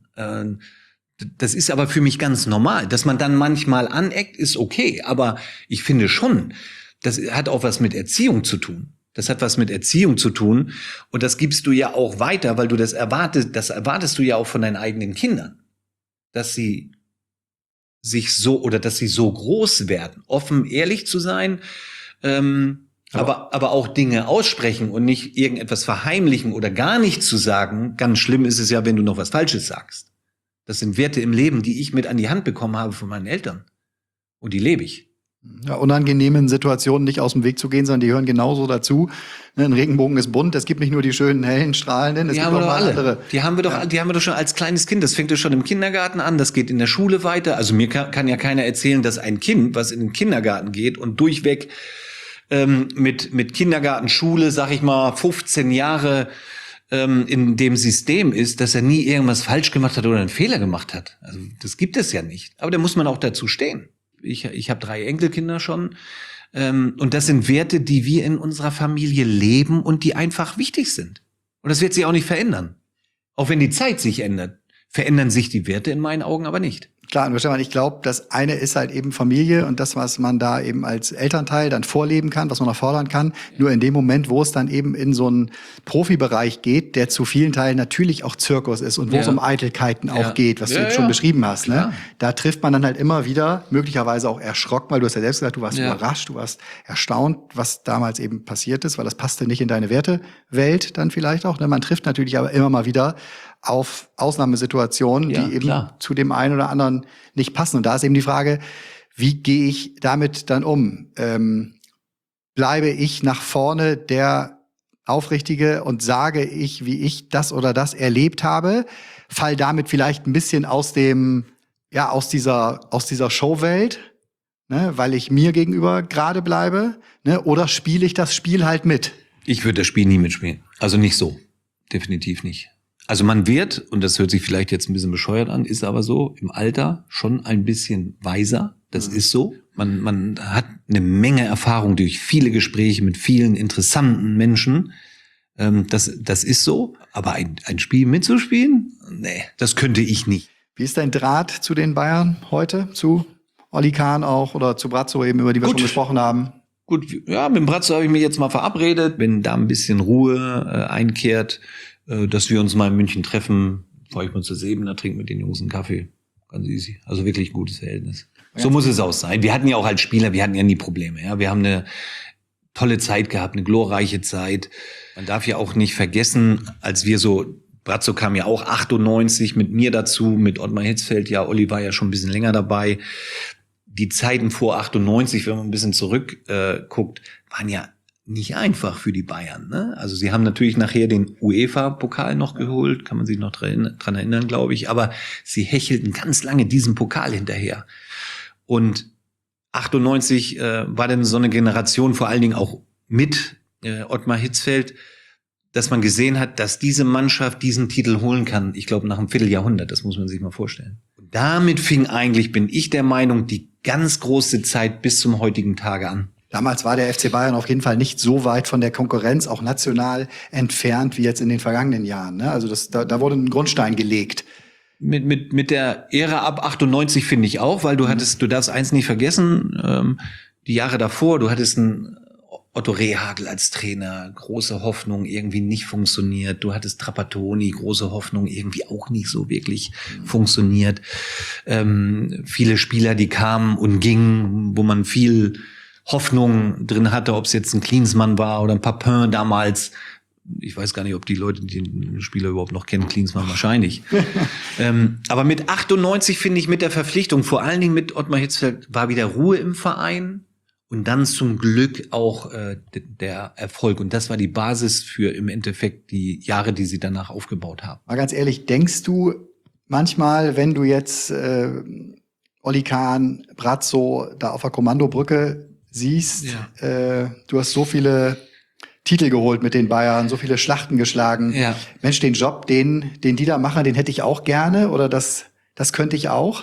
Das ist aber für mich ganz normal. Dass man dann manchmal aneckt, ist okay, aber ich finde schon, das hat auch was mit Erziehung zu tun. Das hat was mit Erziehung zu tun und das gibst du ja auch weiter, weil du das erwartest, das erwartest du ja auch von deinen eigenen Kindern, dass sie sich so oder dass sie so groß werden, offen, ehrlich zu sein, ähm, aber, aber auch Dinge aussprechen und nicht irgendetwas verheimlichen oder gar nicht zu sagen. Ganz schlimm ist es ja, wenn du noch was Falsches sagst. Das sind Werte im Leben, die ich mit an die Hand bekommen habe von meinen Eltern. Und die lebe ich. Ja, unangenehmen Situationen nicht aus dem Weg zu gehen, sondern die gehören genauso dazu. Ein Regenbogen ist bunt, es gibt nicht nur die schönen, hellen, strahlenden, es die gibt haben wir auch doch mal alle. andere. Die haben wir doch, ja. die haben wir doch schon als kleines Kind. Das fängt ja schon im Kindergarten an, das geht in der Schule weiter. Also mir kann, kann ja keiner erzählen, dass ein Kind, was in den Kindergarten geht und durchweg ähm, mit mit Kindergarten, Schule, sag ich mal, fünfzehn Jahre ähm, in dem System ist, dass er nie irgendwas falsch gemacht hat oder einen Fehler gemacht hat. Also das gibt es ja nicht. Aber da muss man auch dazu stehen. Ich, ich habe drei Enkelkinder schon. Ähm, und das sind Werte, die wir in unserer Familie leben und die einfach wichtig sind. Und das wird sich auch nicht verändern. Auch wenn die Zeit sich ändert, verändern sich die Werte in meinen Augen aber nicht. Klar, nur Stefan, ich glaube, das eine ist halt eben Familie und das, was man da eben als Elternteil dann vorleben kann, was man auch fordern kann. Nur in dem Moment, wo es dann eben in so einen Profibereich geht, der zu vielen Teilen natürlich auch Zirkus ist und wo Ja. es um Eitelkeiten auch Ja. geht, was Ja, du jetzt schon ja. beschrieben hast, ne? Klar. Da trifft man dann halt immer wieder, möglicherweise auch erschrocken, weil du hast ja selbst gesagt, du warst Ja. überrascht, du warst erstaunt, was damals eben passiert ist, weil das passte nicht in deine Wertewelt dann vielleicht auch. Ne? Man trifft natürlich aber immer mal wieder auf Ausnahmesituationen, Ja, die eben klar. zu dem einen oder anderen nicht passen. Und da ist eben die Frage, wie gehe ich damit dann um? Ähm, bleibe ich nach vorne der Aufrichtige und sage ich, wie ich das oder das erlebt habe, fall damit vielleicht ein bisschen aus dem, ja, aus dieser, aus dieser Showwelt, ne, weil ich mir gegenüber gerade bleibe, ne, oder spiele ich das Spiel halt mit? Ich würde das Spiel nie mitspielen. Also nicht so. Definitiv nicht. Also man wird, und das hört sich vielleicht jetzt ein bisschen bescheuert an, ist aber so, im Alter schon ein bisschen weiser. Das mhm. ist so. Man, man hat eine Menge Erfahrung durch viele Gespräche mit vielen interessanten Menschen. Ähm, das, das ist so. Aber ein, ein Spiel mitzuspielen? Nee, das könnte ich nicht. Wie ist dein Draht zu den Bayern heute? Zu Oli Kahn auch oder zu Brazzo eben, über die wir Gut. schon gesprochen haben? Gut, ja, mit dem Brazzo habe ich mich jetzt mal verabredet. Wenn da ein bisschen Ruhe äh, einkehrt, dass wir uns mal in München treffen, fahre ich mal zur Sebener, trinke mit den Jungs einen Kaffee. Ganz easy. Also wirklich ein gutes Verhältnis. Ja. So muss es auch sein. Wir hatten ja auch als Spieler, wir hatten ja nie Probleme. Ja, wir haben eine tolle Zeit gehabt, eine glorreiche Zeit. Man darf ja auch nicht vergessen, als wir so, Brazzo kam ja auch achtundneunzig mit mir dazu, mit Ottmar Hitzfeld, ja, Olli war ja schon ein bisschen länger dabei. Die Zeiten vor achtundneunzig, wenn man ein bisschen zurück äh, guckt, waren ja nicht einfach für die Bayern, ne? Also sie haben natürlich nachher den UEFA-Pokal noch geholt, kann man sich noch dran, dran erinnern, glaube ich. Aber sie hechelten ganz lange diesen Pokal hinterher. Und achtundneunzig äh, war dann so eine Generation, vor allen Dingen auch mit äh, Ottmar Hitzfeld, dass man gesehen hat, dass diese Mannschaft diesen Titel holen kann. Ich glaube, nach einem Vierteljahrhundert, das muss man sich mal vorstellen. Und damit fing eigentlich, bin ich der Meinung, die ganz große Zeit bis zum heutigen Tage an. Damals war der F C Bayern auf jeden Fall nicht so weit von der Konkurrenz, auch national, entfernt wie jetzt in den vergangenen Jahren. Ne? Also das, da, da wurde ein Grundstein gelegt. Mit, mit, mit der Ära ab achtundneunzig finde ich auch, weil du hattest, du darfst eins nicht vergessen, ähm, die Jahre davor, du hattest einen Otto Rehhagel als Trainer, große Hoffnung, irgendwie nicht funktioniert. Du hattest Trapattoni, große Hoffnung, irgendwie auch nicht so wirklich mhm. funktioniert. Ähm, viele Spieler, die kamen und gingen, wo man viel Hoffnung drin hatte, ob es jetzt ein Klinsmann war oder ein Papin damals. Ich weiß gar nicht, ob die Leute den Spieler überhaupt noch kennen. Klinsmann wahrscheinlich. ähm, aber mit achtundneunzig finde ich, mit der Verpflichtung, vor allen Dingen mit Ottmar Hitzfeld, war wieder Ruhe im Verein und dann zum Glück auch äh, der Erfolg. Und das war die Basis für im Endeffekt die Jahre, die sie danach aufgebaut haben. Mal ganz ehrlich, denkst du manchmal, wenn du jetzt äh, Oli Kahn, Brazzo da auf der Kommandobrücke siehst, ja. äh, du hast so viele Titel geholt mit den Bayern, so viele Schlachten geschlagen. Ja. Mensch, den Job, den, den die da machen, den hätte ich auch gerne oder das, das könnte ich auch?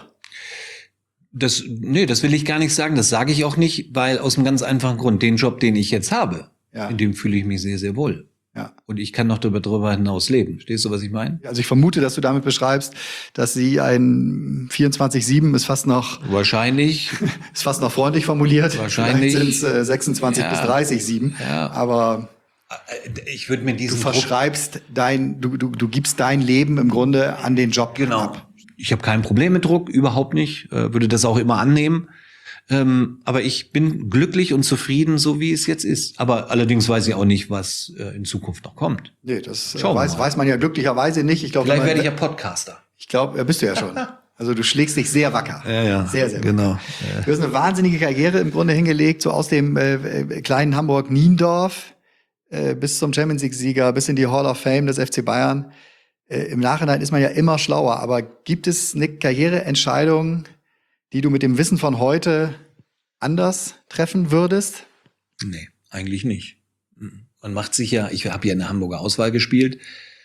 Das, nee, das will ich gar nicht sagen. Das sage ich auch nicht, weil aus einem ganz einfachen Grund, den Job, den ich jetzt habe, ja. in dem fühle ich mich sehr, sehr wohl. Ja. Und ich kann noch darüber, darüber hinaus leben. Verstehst du, was ich meine? Also ich vermute, dass du damit beschreibst, dass sie ein vierundzwanzig sieben ist fast noch... Wahrscheinlich. Ist fast noch freundlich formuliert. Wahrscheinlich. Vielleicht sind es äh, sechsundzwanzig ja. bis dreißig sieben. Ja. Aber ich würde mir diesen du verschreibst dein, du, du, du gibst dein Leben im Grunde an den Job genau. ab. Ich habe kein Problem mit Druck, überhaupt nicht. Äh, würde das auch immer annehmen. Ähm, aber ich bin glücklich und zufrieden, so wie es jetzt ist. Aber allerdings weiß ich auch nicht, was äh, in Zukunft noch kommt. Nee, das äh, weiß, weiß man ja glücklicherweise nicht. Ich glaub, Vielleicht werde ich ja Podcaster. Ich glaube, ja, bist du ja schon. Also du schlägst dich sehr wacker. Ja, ja. Sehr, sehr genau. wacker. Ja. Du hast eine wahnsinnige Karriere im Grunde hingelegt, so aus dem äh, kleinen Hamburg-Niendorf äh, bis zum Champions League-Sieger, bis in die Hall of Fame des F C Bayern. Äh, Im Nachhinein ist man ja immer schlauer. Aber gibt es eine Karriereentscheidung, die du mit dem Wissen von heute anders treffen würdest? Nee, eigentlich nicht. Man macht sich ja, ich habe ja in der Hamburger Auswahl gespielt,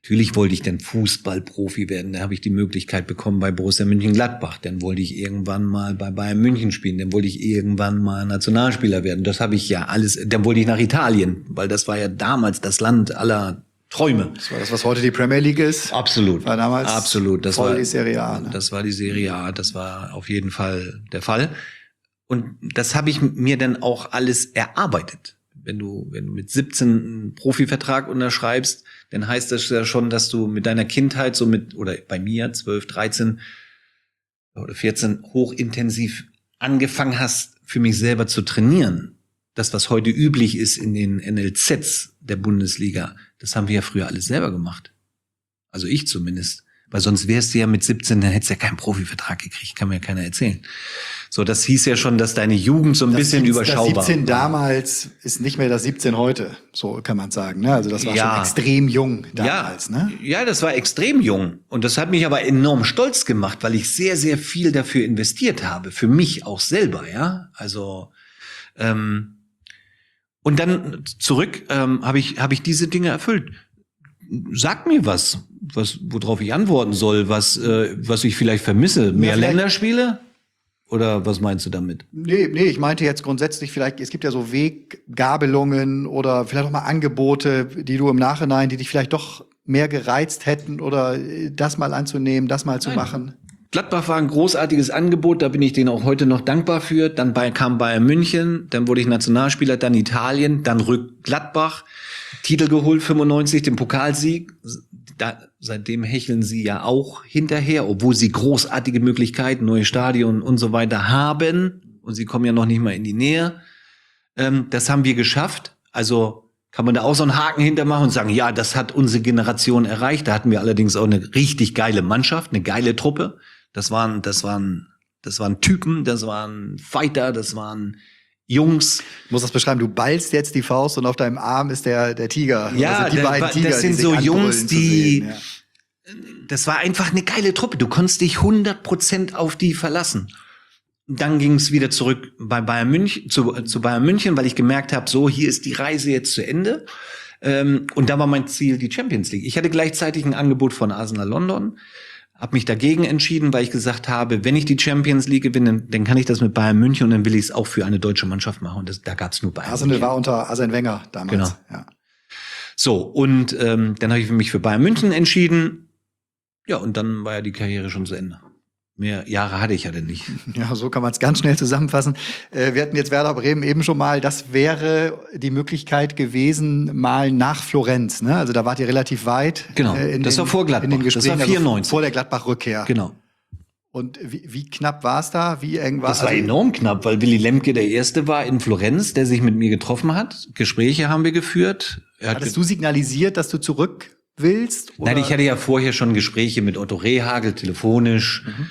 Natürlich wollte ich dann Fußballprofi werden. Da habe ich die Möglichkeit bekommen bei Borussia Mönchengladbach. Dann wollte ich irgendwann mal bei Bayern München spielen. Dann wollte ich irgendwann mal Nationalspieler werden. Das habe ich ja alles. Dann wollte ich nach Italien, weil das war ja damals das Land aller Träume. Das war das, was heute die Premier League ist. Absolut. War damals Absolut. Das voll war die Serie A. Ne? Das war die Serie A. Das war auf jeden Fall der Fall. Und das habe ich mir dann auch alles erarbeitet. Wenn du, wenn du mit siebzehn einen Profivertrag unterschreibst, dann heißt das ja schon, dass du mit deiner Kindheit so mit, oder bei mir zwölf, dreizehn oder vierzehn hochintensiv angefangen hast, für mich selber zu trainieren. Das, was heute üblich ist in den N L Zs der Bundesliga, das haben wir ja früher alles selber gemacht. Also ich zumindest. Weil sonst wärst du ja mit siebzehn, dann hättest du ja keinen Profivertrag gekriegt, kann mir ja keiner erzählen. So, das hieß ja schon, dass deine Jugend so ein das bisschen siebzehn, überschaubar war. Das siebzehn damals ist nicht mehr das siebzehn heute, so kann man sagen. Ne? Also das war ja. schon extrem jung damals. Ja. Ne? Ja, das war extrem jung. Und das hat mich aber enorm stolz gemacht, weil ich sehr, sehr viel dafür investiert habe. Für mich auch selber, ja. Also ähm, und dann zurück ähm, habe ich, habe ich diese Dinge erfüllt. Sag mir was, was, worauf ich antworten soll, was, äh, was ich vielleicht vermisse. Mehr Ja, vielleicht- Länderspiele? Oder was meinst du damit? Nee, nee, ich meinte jetzt grundsätzlich vielleicht, es gibt ja so Weggabelungen oder vielleicht auch mal Angebote, die du im Nachhinein, die dich vielleicht doch mehr gereizt hätten oder das mal anzunehmen, das mal zu Nein. machen. Gladbach war ein großartiges Angebot, da bin ich denen auch heute noch dankbar für. Dann bei, kam Bayern München, dann wurde ich Nationalspieler, dann Italien, dann rückt Gladbach, Titel geholt, fünfundneunzig, den Pokalsieg. Da, seitdem hecheln sie ja auch hinterher, obwohl sie großartige Möglichkeiten, neue Stadion und so weiter haben. Und sie kommen ja noch nicht mal in die Nähe. Ähm, das haben wir geschafft. Also kann man da auch so einen Haken hintermachen und sagen, ja, das hat unsere Generation erreicht. Da hatten wir allerdings auch eine richtig geile Mannschaft, eine geile Truppe. Das waren, das waren, das waren Typen, das waren Fighter, das waren Jungs. Ich muss das beschreiben, du ballst jetzt die Faust und auf deinem Arm ist der, der Tiger. Ja, das sind die da- beiden Tiger, das sind die sich so anbrüllen Jungs, zu die, sehen, ja. das war einfach eine geile Truppe. Du konntest dich hundert Prozent auf die verlassen. Dann ging es wieder zurück bei Bayern München, zu, zu Bayern München, weil ich gemerkt habe, so, hier ist die Reise jetzt zu Ende. Ähm, und da war mein Ziel die Champions League. Ich hatte gleichzeitig ein Angebot von Arsenal London, habe mich dagegen entschieden, weil ich gesagt habe, wenn ich die Champions League gewinne, dann kann ich das mit Bayern München und dann will ich es auch für eine deutsche Mannschaft machen. Und das, da gab es nur Bayern Arsenal München. war unter Arsene Wenger damals. Genau. Ja. So, und ähm, dann habe ich mich für Bayern München entschieden. Ja, und dann war ja die Karriere schon zu Ende. Mehr Jahre hatte ich ja denn nicht. Ja, so kann man es ganz schnell zusammenfassen. Äh, wir hatten jetzt Werder Bremen eben schon mal. Das wäre die Möglichkeit gewesen, mal nach Florenz. Ne? Also da wart ihr relativ weit. Genau, äh, in das den, war vor Gladbach. In den Das war Gesprächen, vierundneunzig. Also vor der Gladbach-Rückkehr. Genau. Und wie, wie knapp war es da? Wie eng war Das war also, enorm knapp, weil Willy Lemke der Erste war in Florenz, der sich mit mir getroffen hat. Gespräche haben wir geführt. Er hat Hattest du signalisiert, dass du zurück willst? Oder? Nein, ich hatte ja vorher schon Gespräche mit Otto Rehhagel, telefonisch. Mhm.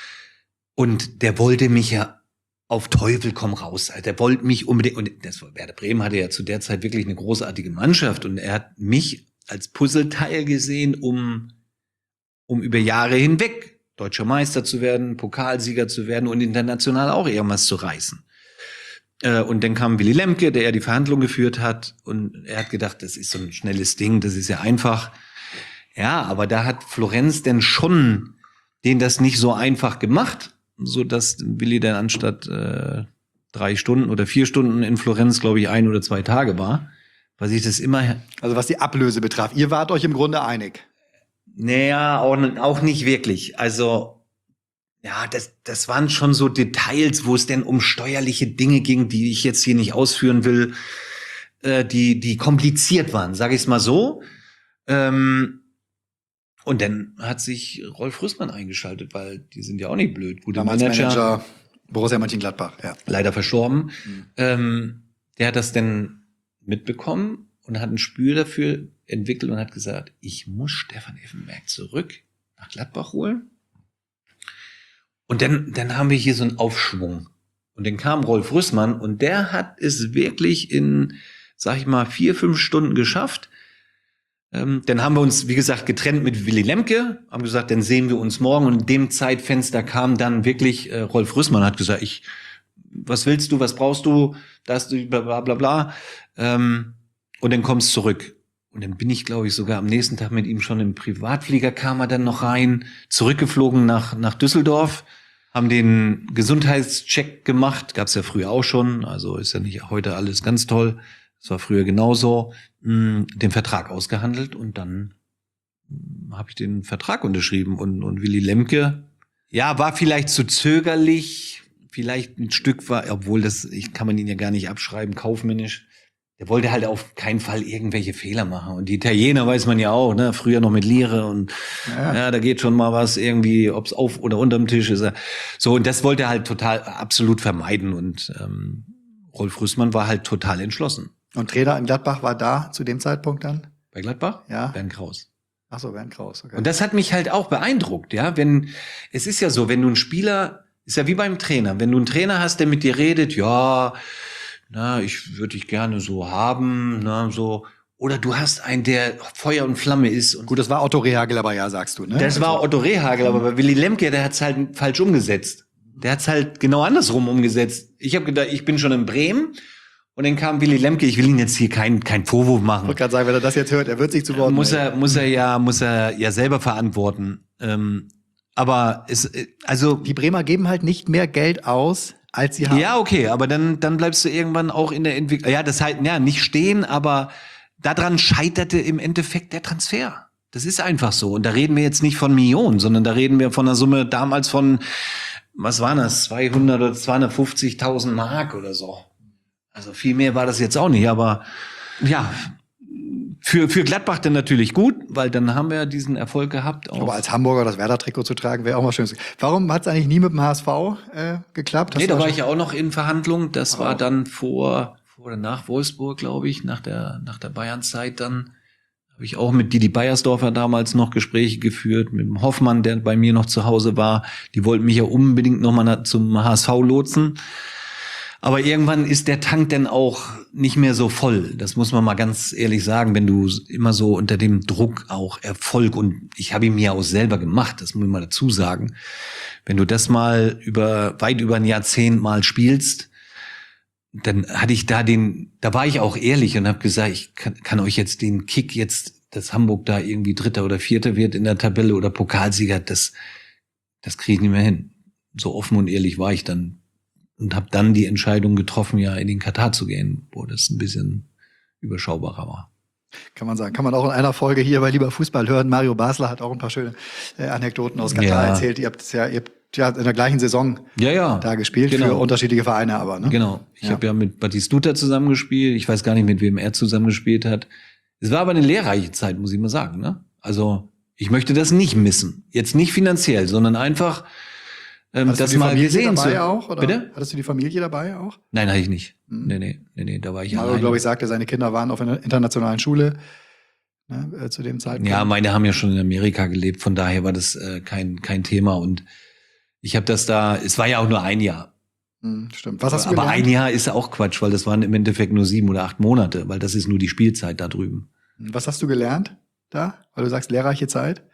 Und der wollte mich ja auf Teufel komm raus. Also der wollte mich unbedingt, und das war, Werder Bremen hatte ja zu der Zeit wirklich eine großartige Mannschaft und er hat mich als Puzzleteil gesehen, um, um über Jahre hinweg deutscher Meister zu werden, Pokalsieger zu werden und international auch irgendwas zu reißen. Äh, und dann kam Willy Lemke, der ja die Verhandlung geführt hat und er hat gedacht, das ist so ein schnelles Ding, das ist ja einfach. Ja, aber da hat Florenz denn schon denen das nicht so einfach gemacht, so dass Willi dann anstatt äh, drei Stunden oder vier Stunden in Florenz, glaube ich, ein oder zwei Tage war, weil sich das immer, Also was die Ablöse betraf. Ihr wart euch im Grunde einig. naja, auch, auch nicht wirklich. Also, ja, das, das waren schon so Details, wo es denn um steuerliche Dinge ging, die ich jetzt hier nicht ausführen will, äh, die, die kompliziert waren, sage ich es mal so. Ähm, Und dann hat sich Rolf Rüssmann eingeschaltet, weil die sind ja auch nicht blöd. Gute Damals Manager, Manager Borussia Mönchengladbach, ja. leider verstorben. Mhm. Ähm, der hat das dann mitbekommen und hat ein Spür dafür entwickelt und hat gesagt, ich muss Stefan Effenberg zurück nach Gladbach holen. Und dann, dann haben wir hier so einen Aufschwung. Und dann kam Rolf Rüssmann und der hat es wirklich in, sag ich mal, vier, fünf Stunden geschafft. Ähm, dann haben wir uns, wie gesagt, getrennt mit Willy Lemke, haben gesagt, dann sehen wir uns morgen. Und in dem Zeitfenster kam dann wirklich äh, Rolf Rüssmann, hat gesagt, ich, was willst du, was brauchst du, das, bla bla bla bla. Ähm, und dann kommst zurück. Und dann bin ich, glaube ich, sogar am nächsten Tag mit ihm schon im Privatflieger, kam er dann noch rein, zurückgeflogen nach, nach Düsseldorf, haben den Gesundheitscheck gemacht, gab's ja früher auch schon, also ist ja nicht heute alles ganz toll, das war früher genauso, mh, den Vertrag ausgehandelt und dann habe ich den Vertrag unterschrieben und, und Willy Lemke, ja, war vielleicht zu zögerlich, vielleicht ein Stück war, obwohl das, ich kann man ihn ja gar nicht abschreiben, kaufmännisch. Der wollte halt auf keinen Fall irgendwelche Fehler machen. Und die Italiener weiß man ja auch, ne, früher noch mit Lire und ja, ja da geht schon mal was irgendwie, ob's auf oder unterm Tisch ist. So, und das wollte er halt total absolut vermeiden. Und ähm, Rolf Rüssmann war halt total entschlossen. Und Trainer in Gladbach war da zu dem Zeitpunkt dann? Bei Gladbach? Ja. Bernd Kraus. Ach so, Bernd Kraus, okay. Und das hat mich halt auch beeindruckt, ja, wenn, es ist ja so, wenn du einen Spieler, ist ja wie beim Trainer, wenn du einen Trainer hast, der mit dir redet, ja, na, ich würde dich gerne so haben, na, so, oder du hast einen, der Feuer und Flamme ist. Und gut, das war Otto Rehhagel aber ja, sagst du, ne? Das war Otto Rehhagel, aber bei Willy Lemke, der hat's halt falsch umgesetzt. Der hat's halt genau andersrum umgesetzt. Ich habe gedacht, ich bin schon in Bremen. Und dann kam Willy Lemke, ich will ihn jetzt hier keinen kein Vorwurf machen. Ich wollte gerade sagen, wenn er das jetzt hört, er wird sich zu Wort muss melden. er muss er ja muss er ja selber verantworten. Ähm, aber es also die Bremer geben halt nicht mehr Geld aus, als sie haben. Ja, okay, aber dann dann bleibst du irgendwann auch in der Entwicklung. Ja, das heißt ja nicht stehen, aber daran scheiterte im Endeffekt der Transfer. Das ist einfach so. Und da reden wir jetzt nicht von Millionen, sondern da reden wir von einer Summe damals von, was waren das, zweihundert oder zweihundertfünfzigtausend Mark oder so. Also viel mehr war das jetzt auch nicht, aber ja, für für Gladbach dann natürlich gut, weil dann haben wir diesen Erfolg gehabt. Auch. Aber als Hamburger das Werder-Trikot zu tragen, wäre auch mal schön. Warum hat es eigentlich nie mit dem H S V äh, geklappt? Hast nee, da war schon... ich ja auch noch in Verhandlungen. Das oh. war dann vor, vor oder nach Wolfsburg, glaube ich, nach der nach der Bayern-Zeit dann. Habe ich auch mit Didi Beiersdorfer damals noch Gespräche geführt, mit dem Hoffmann, der bei mir noch zu Hause war. Die wollten mich ja unbedingt noch mal zum H S V lotsen. Aber irgendwann ist der Tank dann auch nicht mehr so voll. Das muss man mal ganz ehrlich sagen, wenn du immer so unter dem Druck auch Erfolg, und ich habe ihn mir auch selber gemacht, das muss man mal dazu sagen. Wenn du das mal über weit über ein Jahrzehnt mal spielst, dann hatte ich da den, da war ich auch ehrlich und habe gesagt, ich kann, kann euch jetzt den Kick jetzt, dass Hamburg da irgendwie Dritter oder Vierter wird in der Tabelle oder Pokalsieger, das, das kriege ich nicht mehr hin. So offen und ehrlich war ich dann. Und habe dann die Entscheidung getroffen, ja in den Katar zu gehen, wo das ein bisschen überschaubarer war. Kann man sagen. Kann man auch in einer Folge hier bei Lieber Fußball hören. Mario Basler hat auch ein paar schöne äh, Anekdoten aus Katar ja. erzählt. Ihr habt es ja, ihr habt ja in der gleichen Saison ja, ja. da gespielt, genau. für unterschiedliche Vereine aber. Ne? Genau. Ich ja. habe ja mit Batistuta zusammengespielt. Ich weiß gar nicht, mit wem er zusammengespielt hat. Es war aber eine lehrreiche Zeit, muss ich mal sagen. Ne? Also ich möchte das nicht missen. Jetzt nicht finanziell, sondern einfach Ähm, Hattest das du die mal Familie gesehen dabei zu. auch? Oder? Bitte? Hattest du die Familie dabei auch? Nein, hatte ich nicht. Hm. Nee, nee, nee, nee, da war ich Mario, alleine. glaube ich, sagte, seine Kinder waren auf einer internationalen Schule ne, äh, zu dem Zeitpunkt. Ja, meine haben ja schon in Amerika gelebt, von daher war das äh, kein kein Thema. Und ich habe das da, es war ja auch nur ein Jahr. Hm, stimmt. Was hast du Aber gelernt? ein Jahr ist auch Quatsch, weil das waren im Endeffekt nur sieben oder acht Monate, weil das ist nur die Spielzeit da drüben. Was hast du gelernt da? Weil du sagst, lehrreiche Zeit?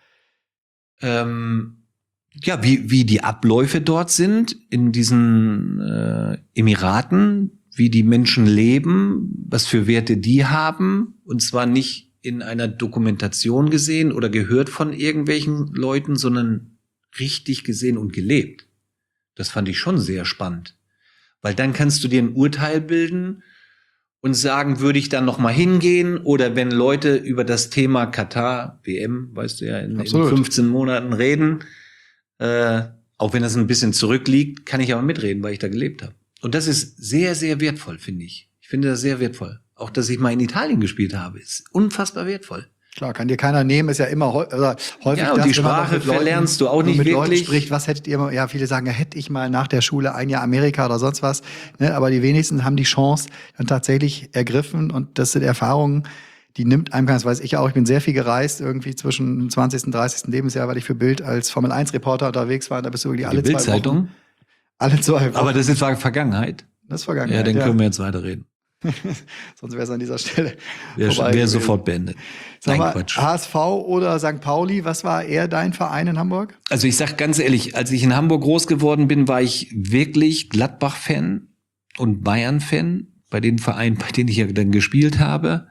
Ähm, ja, wie wie die Abläufe dort sind in diesen äh, Emiraten, wie die Menschen leben, was für Werte die haben, und zwar nicht in einer Dokumentation gesehen oder gehört von irgendwelchen Leuten, sondern richtig gesehen und gelebt. Das fand ich schon sehr spannend, weil dann kannst du dir ein Urteil bilden und sagen, würde ich dann noch mal hingehen, oder wenn Leute über das Thema Katar, W M, weißt du ja, in, in fünfzehn Monaten reden, äh, auch wenn das ein bisschen zurückliegt, kann ich aber mitreden, weil ich da gelebt habe. Und das ist sehr, sehr wertvoll, finde ich. Ich finde das sehr wertvoll. Auch, dass ich mal in Italien gespielt habe, ist unfassbar wertvoll. Klar, kann dir keiner nehmen, ist ja immer oder häufig ja, und das, die Sprache verlernst du auch nicht mit wirklich. Leuten spricht, was hättet ihr, ja, viele sagen, ja, hätte ich mal nach der Schule ein Jahr Amerika oder sonst was, ne, aber die wenigsten haben die Chance dann tatsächlich ergriffen, und das sind Erfahrungen, die nimmt einem, das weiß ich ja auch, ich bin sehr viel gereist, irgendwie zwischen dem zwanzigsten und dreißigsten Lebensjahr, weil ich für Bild als Formel eins Reporter unterwegs war, da bist du wirklich alle die zwei Wochen. Alle zwei Wochen. Aber das ist Vergangenheit. Das ist Vergangenheit, ja. Dann ja. können wir jetzt weiterreden. Sonst wäre es an dieser Stelle Wäre wär sofort beendet. Sag Nein, mal, Quatsch. H S V oder Sankt Pauli, was war eher dein Verein in Hamburg? Also ich sag ganz ehrlich, als ich in Hamburg groß geworden bin, war ich wirklich Gladbach-Fan und Bayern-Fan bei den Vereinen, bei denen ich ja dann gespielt habe.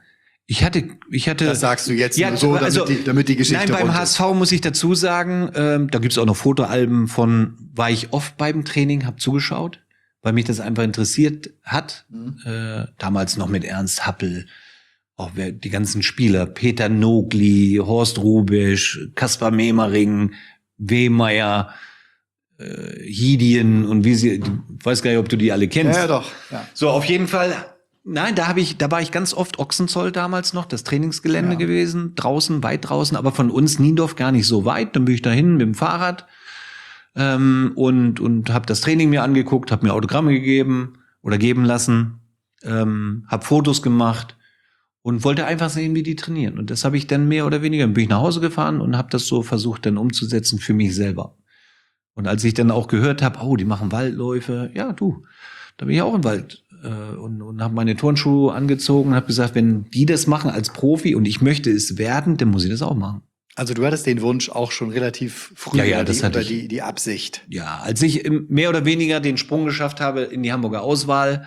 Ich hatte, ich hatte. Das sagst du jetzt ja, nur so, damit, also, die, damit die Geschichte Nein, beim rund H S V muss ich dazu sagen, ähm, da gibt's auch noch Fotoalben von, war ich oft beim Training, habe zugeschaut, weil mich das einfach interessiert hat. Mhm. Äh, damals noch mit Ernst Happel, auch wer, die ganzen Spieler, Peter Nogli, Horst Rubisch, Kaspar Memering, Wehmeier, äh, Hidien und wie sie, ich weiß gar nicht, ob du die alle kennst. Ja, ja doch. Ja. So, auf jeden Fall. Nein, da habe ich, da war ich ganz oft Ochsenzoll damals noch, das Trainingsgelände ja. gewesen, draußen, weit draußen, aber von uns Niendorf gar nicht so weit. Dann bin ich dahin mit dem Fahrrad ähm, und und habe das Training mir angeguckt, habe mir Autogramme gegeben oder geben lassen, ähm, habe Fotos gemacht und wollte einfach sehen, wie die trainieren. Und das habe ich dann mehr oder weniger, dann bin ich nach Hause gefahren und habe das so versucht dann umzusetzen für mich selber. Und als ich dann auch gehört habe, oh, die machen Waldläufe, ja du, da bin ich auch im Wald. Und, und habe meine Turnschuhe angezogen und habe gesagt, wenn die das machen als Profi und ich möchte es werden, dann muss ich das auch machen. Also du hattest den Wunsch auch schon relativ früh, ja, ja, oder, das die, hatte oder ich. die, die Absicht. Ja, als ich mehr oder weniger den Sprung geschafft habe in die Hamburger Auswahl,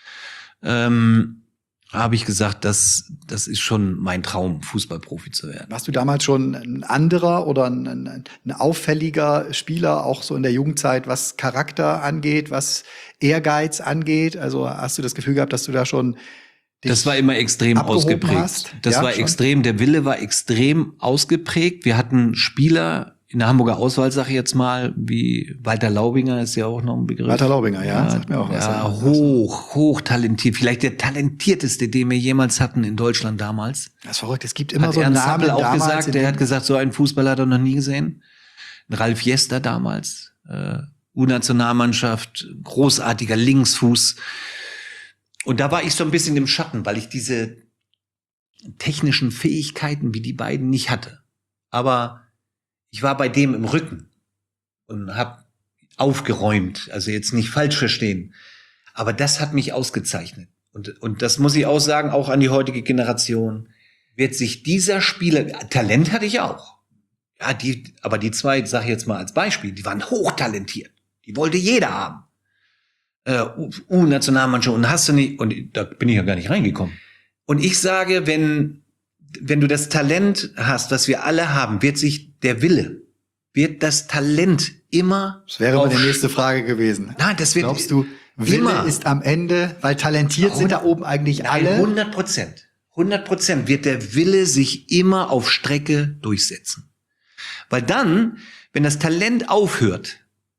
ähm, habe ich gesagt, das, das ist schon mein Traum, Fußballprofi zu werden. Warst du damals schon ein anderer oder ein, ein, ein auffälliger Spieler, auch so in der Jugendzeit, was Charakter angeht, was Ehrgeiz angeht? Also hast du das Gefühl gehabt, dass du da schon Das war immer extrem ausgeprägt. Hast? Das ja, war schon? extrem, der Wille war extrem ausgeprägt. Wir hatten Spieler in der Hamburger Auswahl, sag ich jetzt mal, wie Walter Laubinger ist ja auch noch ein Begriff. Walter Laubinger, ja, ja sagt mir auch was. Ja, hoch, hoch talentiert. Vielleicht der talentierteste, den wir jemals hatten in Deutschland damals. Das ist verrückt, es gibt immer hat so einen Ernst Namen Happel auch damals. gesagt, der hat gesagt, so einen Fußballer hat er noch nie gesehen. Ralf Jester damals, äh, U-Nationalmannschaft, großartiger Linksfuß. Und da war ich so ein bisschen im Schatten, weil ich diese technischen Fähigkeiten wie die beiden nicht hatte. Aber ich war bei dem im Rücken und habe aufgeräumt, also jetzt nicht falsch verstehen. Aber das hat mich ausgezeichnet. Und, und das muss ich auch sagen, auch an die heutige Generation, wird sich dieser Spieler, Talent hatte ich auch. Ja, die, aber die zwei, sag ich jetzt mal als Beispiel, die waren hochtalentiert. Die wollte jeder haben. Äh, U-Nationalmannschaft und hast du nicht, und da bin ich ja gar nicht reingekommen. Und ich sage, wenn, wenn du das Talent hast, was wir alle haben, wird sich der Wille, wird das Talent immer. Das wäre meine nächste Frage gewesen. Nein, das wird. Glaubst du, Wille immer. ist am Ende, weil talentiert sind da oben eigentlich alle? hundert Prozent. hundert Prozent wird der Wille sich immer auf Strecke durchsetzen. Weil dann, wenn das Talent aufhört,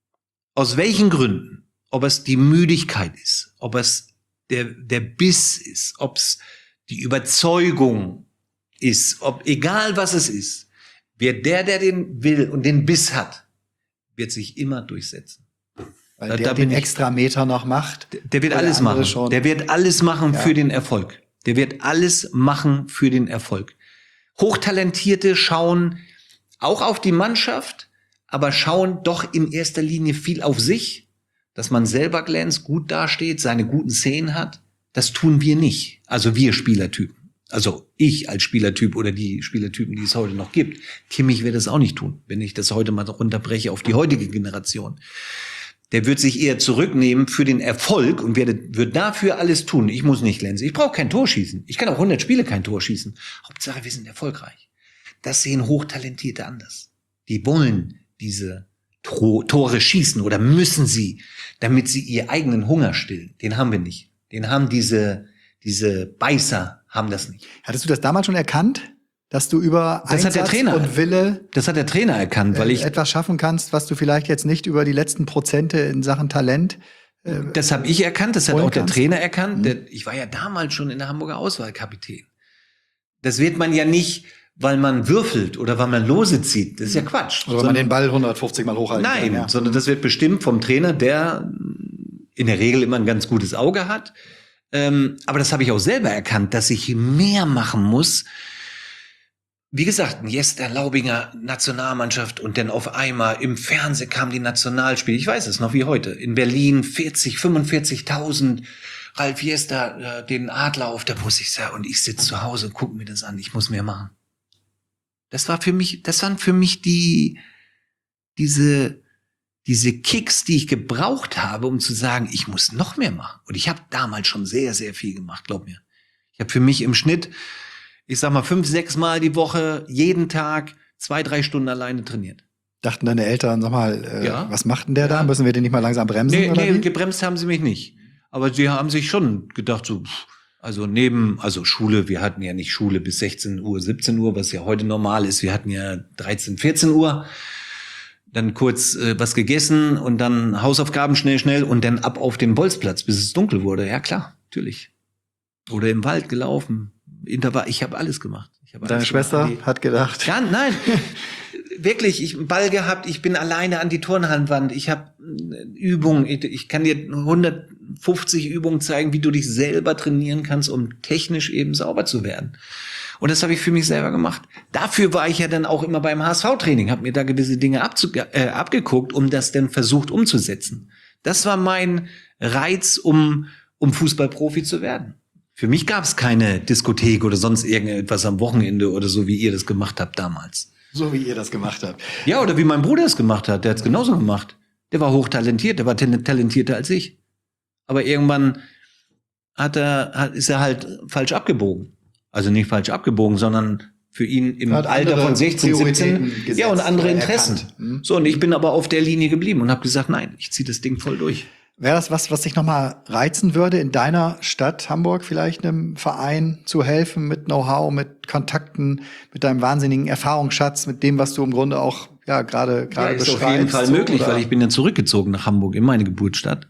aus welchen Gründen, ob es die Müdigkeit ist, ob es der, der Biss ist, ob es die Überzeugung ist, ob egal was es ist, wird der, der den will und den Biss hat, wird sich immer durchsetzen. Weil da, der da den ich, extra Meter noch macht. Der, der wird alles machen. Schon. Der wird alles machen ja. für den Erfolg. Der wird alles machen für den Erfolg. Hochtalentierte schauen auch auf die Mannschaft, aber schauen doch in erster Linie viel auf sich, dass man selber glänzt, gut dasteht, seine guten Szenen hat. Das tun wir nicht. Also wir Spielertypen. Also ich als Spielertyp oder die Spielertypen, die es heute noch gibt. Kimmich wird das auch nicht tun, wenn ich das heute mal runterbreche auf die heutige Generation. Der wird sich eher zurücknehmen für den Erfolg und wird, wird dafür alles tun. Ich muss nicht glänzen. Ich brauche kein Tor schießen. Ich kann auch hundert Spiele kein Tor schießen. Hauptsache, wir sind erfolgreich. Das sehen Hochtalentierte anders. Die wollen diese Tore schießen oder müssen sie, damit sie ihren eigenen Hunger stillen. Den haben wir nicht. Den haben diese, diese Beißer haben das nicht. Hattest du das damals schon erkannt, dass du über das Einsatz hat der Trainer, und Wille das hat der Trainer erkannt, weil ich etwas schaffen kannst, was du vielleicht jetzt nicht über die letzten Prozente in Sachen Talent äh, das habe ich erkannt, das hat auch der kannst. Trainer erkannt. Mhm. Der, ich war ja damals schon in der Hamburger Auswahl Kapitän. Das wird man ja nicht, weil man würfelt oder weil man Lose zieht. Das ist ja Quatsch. Oder weil man den Ball hundertfünfzig Mal hochhalten Nein, kann. Ja. sondern das wird bestimmt vom Trainer, der in der Regel immer ein ganz gutes Auge hat. Ähm, aber das habe ich auch selber erkannt, dass ich mehr machen muss. Wie gesagt, ein Jester, Laubinger, Nationalmannschaft und dann auf einmal im Fernsehen kam die Nationalspiele. Ich weiß es noch wie heute. In Berlin vierzig, fünfundvierzigtausend. Ralf Jester, äh, den Adler auf der Brust. Ich sag, und ich sitze zu Hause und gucke mir das an. Ich muss mehr machen. Das war für mich, das waren für mich die, diese, diese Kicks, die ich gebraucht habe, um zu sagen, ich muss noch mehr machen. Und ich habe damals schon sehr, sehr viel gemacht, glaub mir. Ich habe für mich im Schnitt ich sag mal, fünf, sechs Mal die Woche, jeden Tag, zwei, drei Stunden alleine trainiert. Dachten deine Eltern, sag mal, äh, Ja. was macht denn der da? Müssen wir den nicht mal langsam bremsen? Nee, oder nee, wie? gebremst haben sie mich nicht. Aber sie haben sich schon gedacht, so, pff, also neben, also Schule, wir hatten ja nicht Schule bis sechzehn Uhr, siebzehn Uhr, was ja heute normal ist. Wir hatten ja dreizehn, vierzehn Uhr. Dann kurz äh, was gegessen und dann Hausaufgaben schnell, schnell und dann ab auf den Bolzplatz, bis es dunkel wurde. Ja, klar, natürlich. Oder im Wald gelaufen. Intervall, ich habe alles gemacht. Ich hab Deine alles Schwester gemacht. hat gedacht. Ja, nein, wirklich, ich einen Ball gehabt, ich bin alleine an die Turnhandwand, ich habe Übungen, ich kann dir hundertfünfzig Übungen zeigen, wie du dich selber trainieren kannst, um technisch eben sauber zu werden. Und das habe ich für mich selber gemacht. Dafür war ich ja dann auch immer beim H S V-Training, habe mir da gewisse Dinge abzu- äh, abgeguckt, um das dann versucht umzusetzen. Das war mein Reiz, um, um Fußballprofi zu werden. Für mich gab es keine Diskothek oder sonst irgendetwas am Wochenende oder so, wie ihr das gemacht habt damals. So wie ihr das gemacht habt. Ja, oder wie mein Bruder es gemacht hat. Der hat es genauso gemacht. Der war hochtalentiert, der war tal- talentierter als ich. Aber irgendwann hat er, hat, ist er halt falsch abgebogen. Also nicht falsch abgebogen, sondern für ihn im Hat Alter andere von sechzehn, siebzehn, Prioritäten gesetzt ja, und andere oder Interessen. erkannt. Hm. So, und ich bin aber auf der Linie geblieben und habe gesagt, nein, ich ziehe das Ding voll durch. Wäre das was, was dich nochmal reizen würde, in deiner Stadt Hamburg vielleicht einem Verein zu helfen mit Know-how, mit Kontakten, mit deinem wahnsinnigen Erfahrungsschatz, mit dem, was du im Grunde auch ja gerade gerade Ja, ist beschreibst? auf jeden Fall so, möglich, oder? weil ich bin ja zurückgezogen nach Hamburg, in meine Geburtsstadt.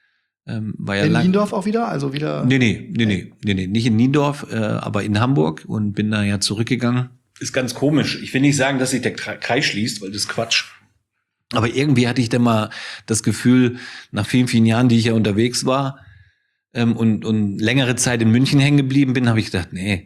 Ähm, war ja in lang- Niendorf auch wieder, also wieder. Nee, nee, nee, nee, nee, nee, nicht in Niendorf, äh, aber in Hamburg und bin da ja zurückgegangen. Ist ganz komisch. Ich will nicht sagen, dass sich der Kre- Kreis schließt, weil das ist Quatsch. Aber irgendwie hatte ich dann mal das Gefühl, nach vielen, vielen Jahren, die ich ja unterwegs war ähm, und, und längere Zeit in München hängen geblieben bin, habe ich gedacht, nee,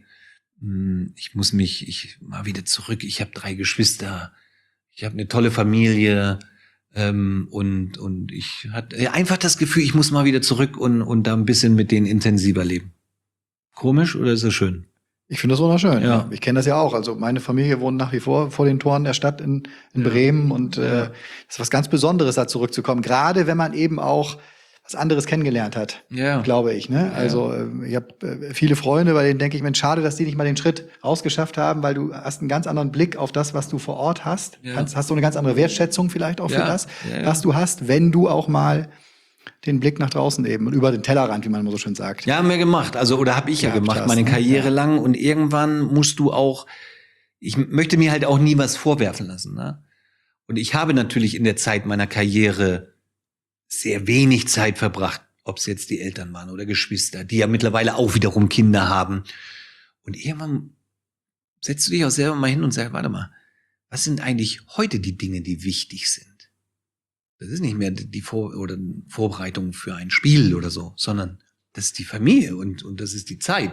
mh, ich muss mich, ich mal wieder zurück. Ich habe drei Geschwister, ich habe eine tolle Familie. Ähm, und und ich hatte ja, einfach das Gefühl, ich muss mal wieder zurück und und da ein bisschen mit denen intensiver leben. Komisch oder ist das schön? Ich finde das wunderschön. Ja. Ja. Ich kenne das ja auch. Also meine Familie wohnt nach wie vor vor den Toren der Stadt in, in Ja. Bremen und Ja. äh, das ist was ganz Besonderes, da zurückzukommen. Gerade wenn man eben auch was anderes kennengelernt hat, Ja. glaube ich. Ne? Also äh, ich habe äh, viele Freunde, bei denen denke ich, Mensch, schade, dass die nicht mal den Schritt rausgeschafft haben, weil du hast einen ganz anderen Blick auf das, was du vor Ort hast. Ja. Kannst, hast du eine ganz andere Wertschätzung vielleicht auch für Ja. das, Ja, ja. was du hast, wenn du auch mal den Blick nach draußen eben und über den Tellerrand, wie man immer so schön sagt. Ja, haben wir gemacht. Also, oder habe ich ja Gehabt gemacht, hast, meine ne? Karriere Ja. lang. Und irgendwann musst du auch, ich möchte mir halt auch nie was vorwerfen lassen. Ne? Und ich habe natürlich in der Zeit meiner Karriere sehr wenig Zeit verbracht, ob es jetzt die Eltern waren oder Geschwister, die ja mittlerweile auch wiederum Kinder haben. Und irgendwann setzt du dich auch selber mal hin und sagst, warte mal, was sind eigentlich heute die Dinge, die wichtig sind? Das ist nicht mehr die Vor- oder Vorbereitung für ein Spiel oder so, sondern das ist die Familie und, und das ist die Zeit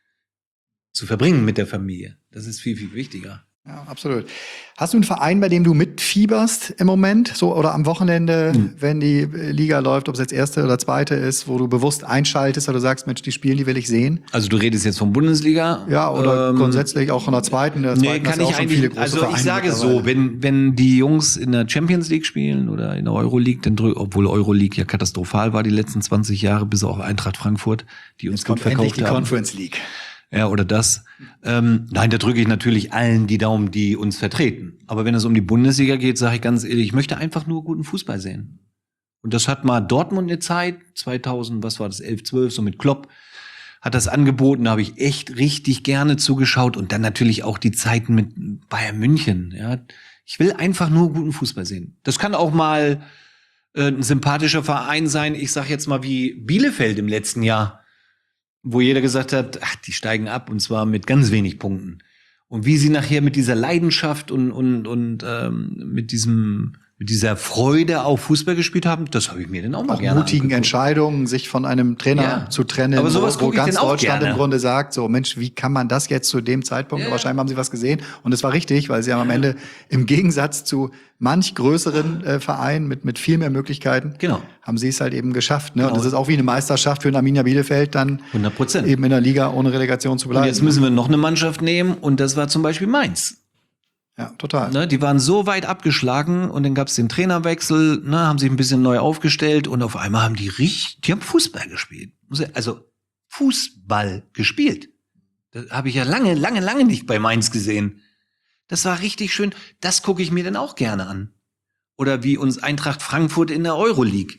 zu verbringen mit der Familie. Das ist viel, viel wichtiger. Ja, absolut. Hast du einen Verein, bei dem du mitfieberst im Moment, so oder am Wochenende, Hm. wenn die äh, Liga läuft, ob es jetzt erste oder zweite ist, wo du bewusst einschaltest oder du sagst, Mensch, die spielen, die will ich sehen? Also du redest jetzt von Bundesliga? Ja, oder Ähm, grundsätzlich auch von der zweiten. Der Nee, zweiten hast kann du ich auch schon viele eigentlich, große also ich Vereine sage so, mittlerweile. wenn, wenn die Jungs in der Champions League spielen oder in der Euroleague, dann drück, obwohl Euroleague ja katastrophal war die letzten zwanzig Jahre, bis auf Eintracht Frankfurt, die uns Jetzt gut kommt endlich verkauft die haben. Conference League. Ja, oder das. Ähm, nein, da drücke ich natürlich allen die Daumen, die uns vertreten. Aber wenn es um die Bundesliga geht, sage ich ganz ehrlich, ich möchte einfach nur guten Fußball sehen. Und das hat mal Dortmund eine Zeit, zweitausend, was war das, elf, zwölf, so mit Klopp, hat das angeboten, da habe ich echt richtig gerne zugeschaut. Und dann natürlich auch die Zeiten mit Bayern München. Ja, ich will einfach nur guten Fußball sehen. Das kann auch mal äh, ein sympathischer Verein sein. Ich sage jetzt mal wie Bielefeld im letzten Jahr, wo jeder gesagt hat, ach, die steigen ab und zwar mit ganz wenig Punkten. Und wie sie nachher mit dieser Leidenschaft und und und ähm, mit diesem mit dieser Freude auf Fußball gespielt haben, das habe ich mir dann auch mal Auch gerne mutigen angeguckt. Entscheidungen, sich von einem Trainer Ja. zu trennen, Aber sowas wo, wo gucke ich ganz denn auch Deutschland gerne. im Grunde sagt, so Mensch, wie kann man das jetzt zu dem Zeitpunkt, Ja. aber scheinbar haben sie was gesehen und es war richtig, weil sie haben am Ende im Gegensatz zu manch größeren äh, Vereinen mit mit viel mehr Möglichkeiten, Genau. haben sie es halt eben geschafft. Ne? Genau. Und das ist auch wie eine Meisterschaft für ein Arminia Bielefeld, dann hundert Prozent. eben in der Liga ohne Relegation zu Und bleiben. jetzt müssen wir noch eine Mannschaft nehmen und das war zum Beispiel Mainz. ja, total. Ne, die waren so weit abgeschlagen und dann gab es den Trainerwechsel, ne, haben sich ein bisschen neu aufgestellt und auf einmal haben die richtig, die haben Fußball gespielt. Also Fußball gespielt. Das habe ich ja lange, lange, lange nicht bei Mainz gesehen. Das war richtig schön. Das gucke ich mir dann auch gerne an. Oder wie uns Eintracht Frankfurt in der Euroleague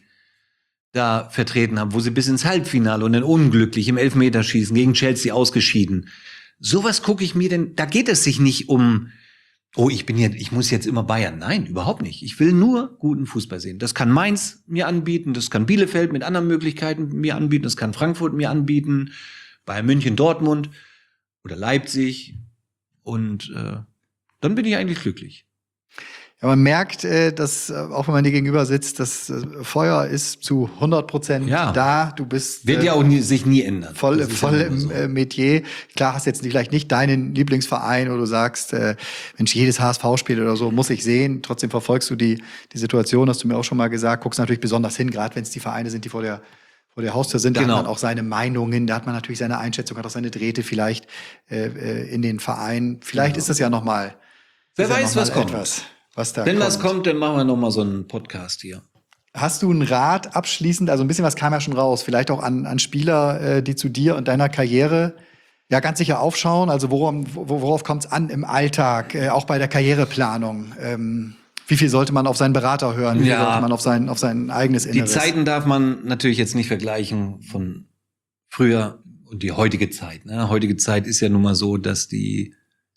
da vertreten haben, wo sie bis ins Halbfinale und dann unglücklich im Elfmeterschießen gegen Chelsea ausgeschieden. Sowas gucke ich mir denn, da geht es sich nicht um, oh, ich bin jetzt, ich muss jetzt immer Bayern. Nein, überhaupt nicht. Ich will nur guten Fußball sehen. Das kann Mainz mir anbieten, das kann Bielefeld mit anderen Möglichkeiten mir anbieten, das kann Frankfurt mir anbieten, Bayern München, Dortmund oder Leipzig. Und äh, dann bin ich eigentlich glücklich. Ja, man merkt, äh, dass, äh, auch wenn man dir gegenüber sitzt, das äh, Feuer ist zu hundert Prozent ja. da. Du bist Wird äh, ja auch nie, sich nie ändern. Voll, voll ja im so. äh, Metier. Klar hast jetzt vielleicht nicht deinen Lieblingsverein, wo du sagst, äh, Mensch, jedes H S V-Spiel oder so muss ich sehen. Trotzdem verfolgst du die, die Situation, hast du mir auch schon mal gesagt, guckst natürlich besonders hin, gerade wenn es die Vereine sind, die vor der vor der Haustür sind, da genau. hat man auch seine Meinungen, da hat man natürlich seine Einschätzung, hat auch seine Drähte vielleicht äh, in den Verein. Vielleicht genau. ist das ja noch mal Wer weiß, ja was kommt. Etwas, was da Wenn kommt. was kommt, dann machen wir noch mal so einen Podcast hier. Hast du einen Rat abschließend, also ein bisschen was kam ja schon raus, vielleicht auch an, an Spieler, äh, die zu dir und deiner Karriere ja ganz sicher aufschauen, also worum, worauf kommt es an im Alltag, äh, auch bei der Karriereplanung? Ähm, Wie viel sollte man auf seinen Berater hören? Wie ja, viel sollte man auf sein, auf sein eigenes Inneres? Die Zeiten darf man natürlich jetzt nicht vergleichen von früher und die heutige Zeit. Ne? Heutige Zeit ist ja nun mal so, dass die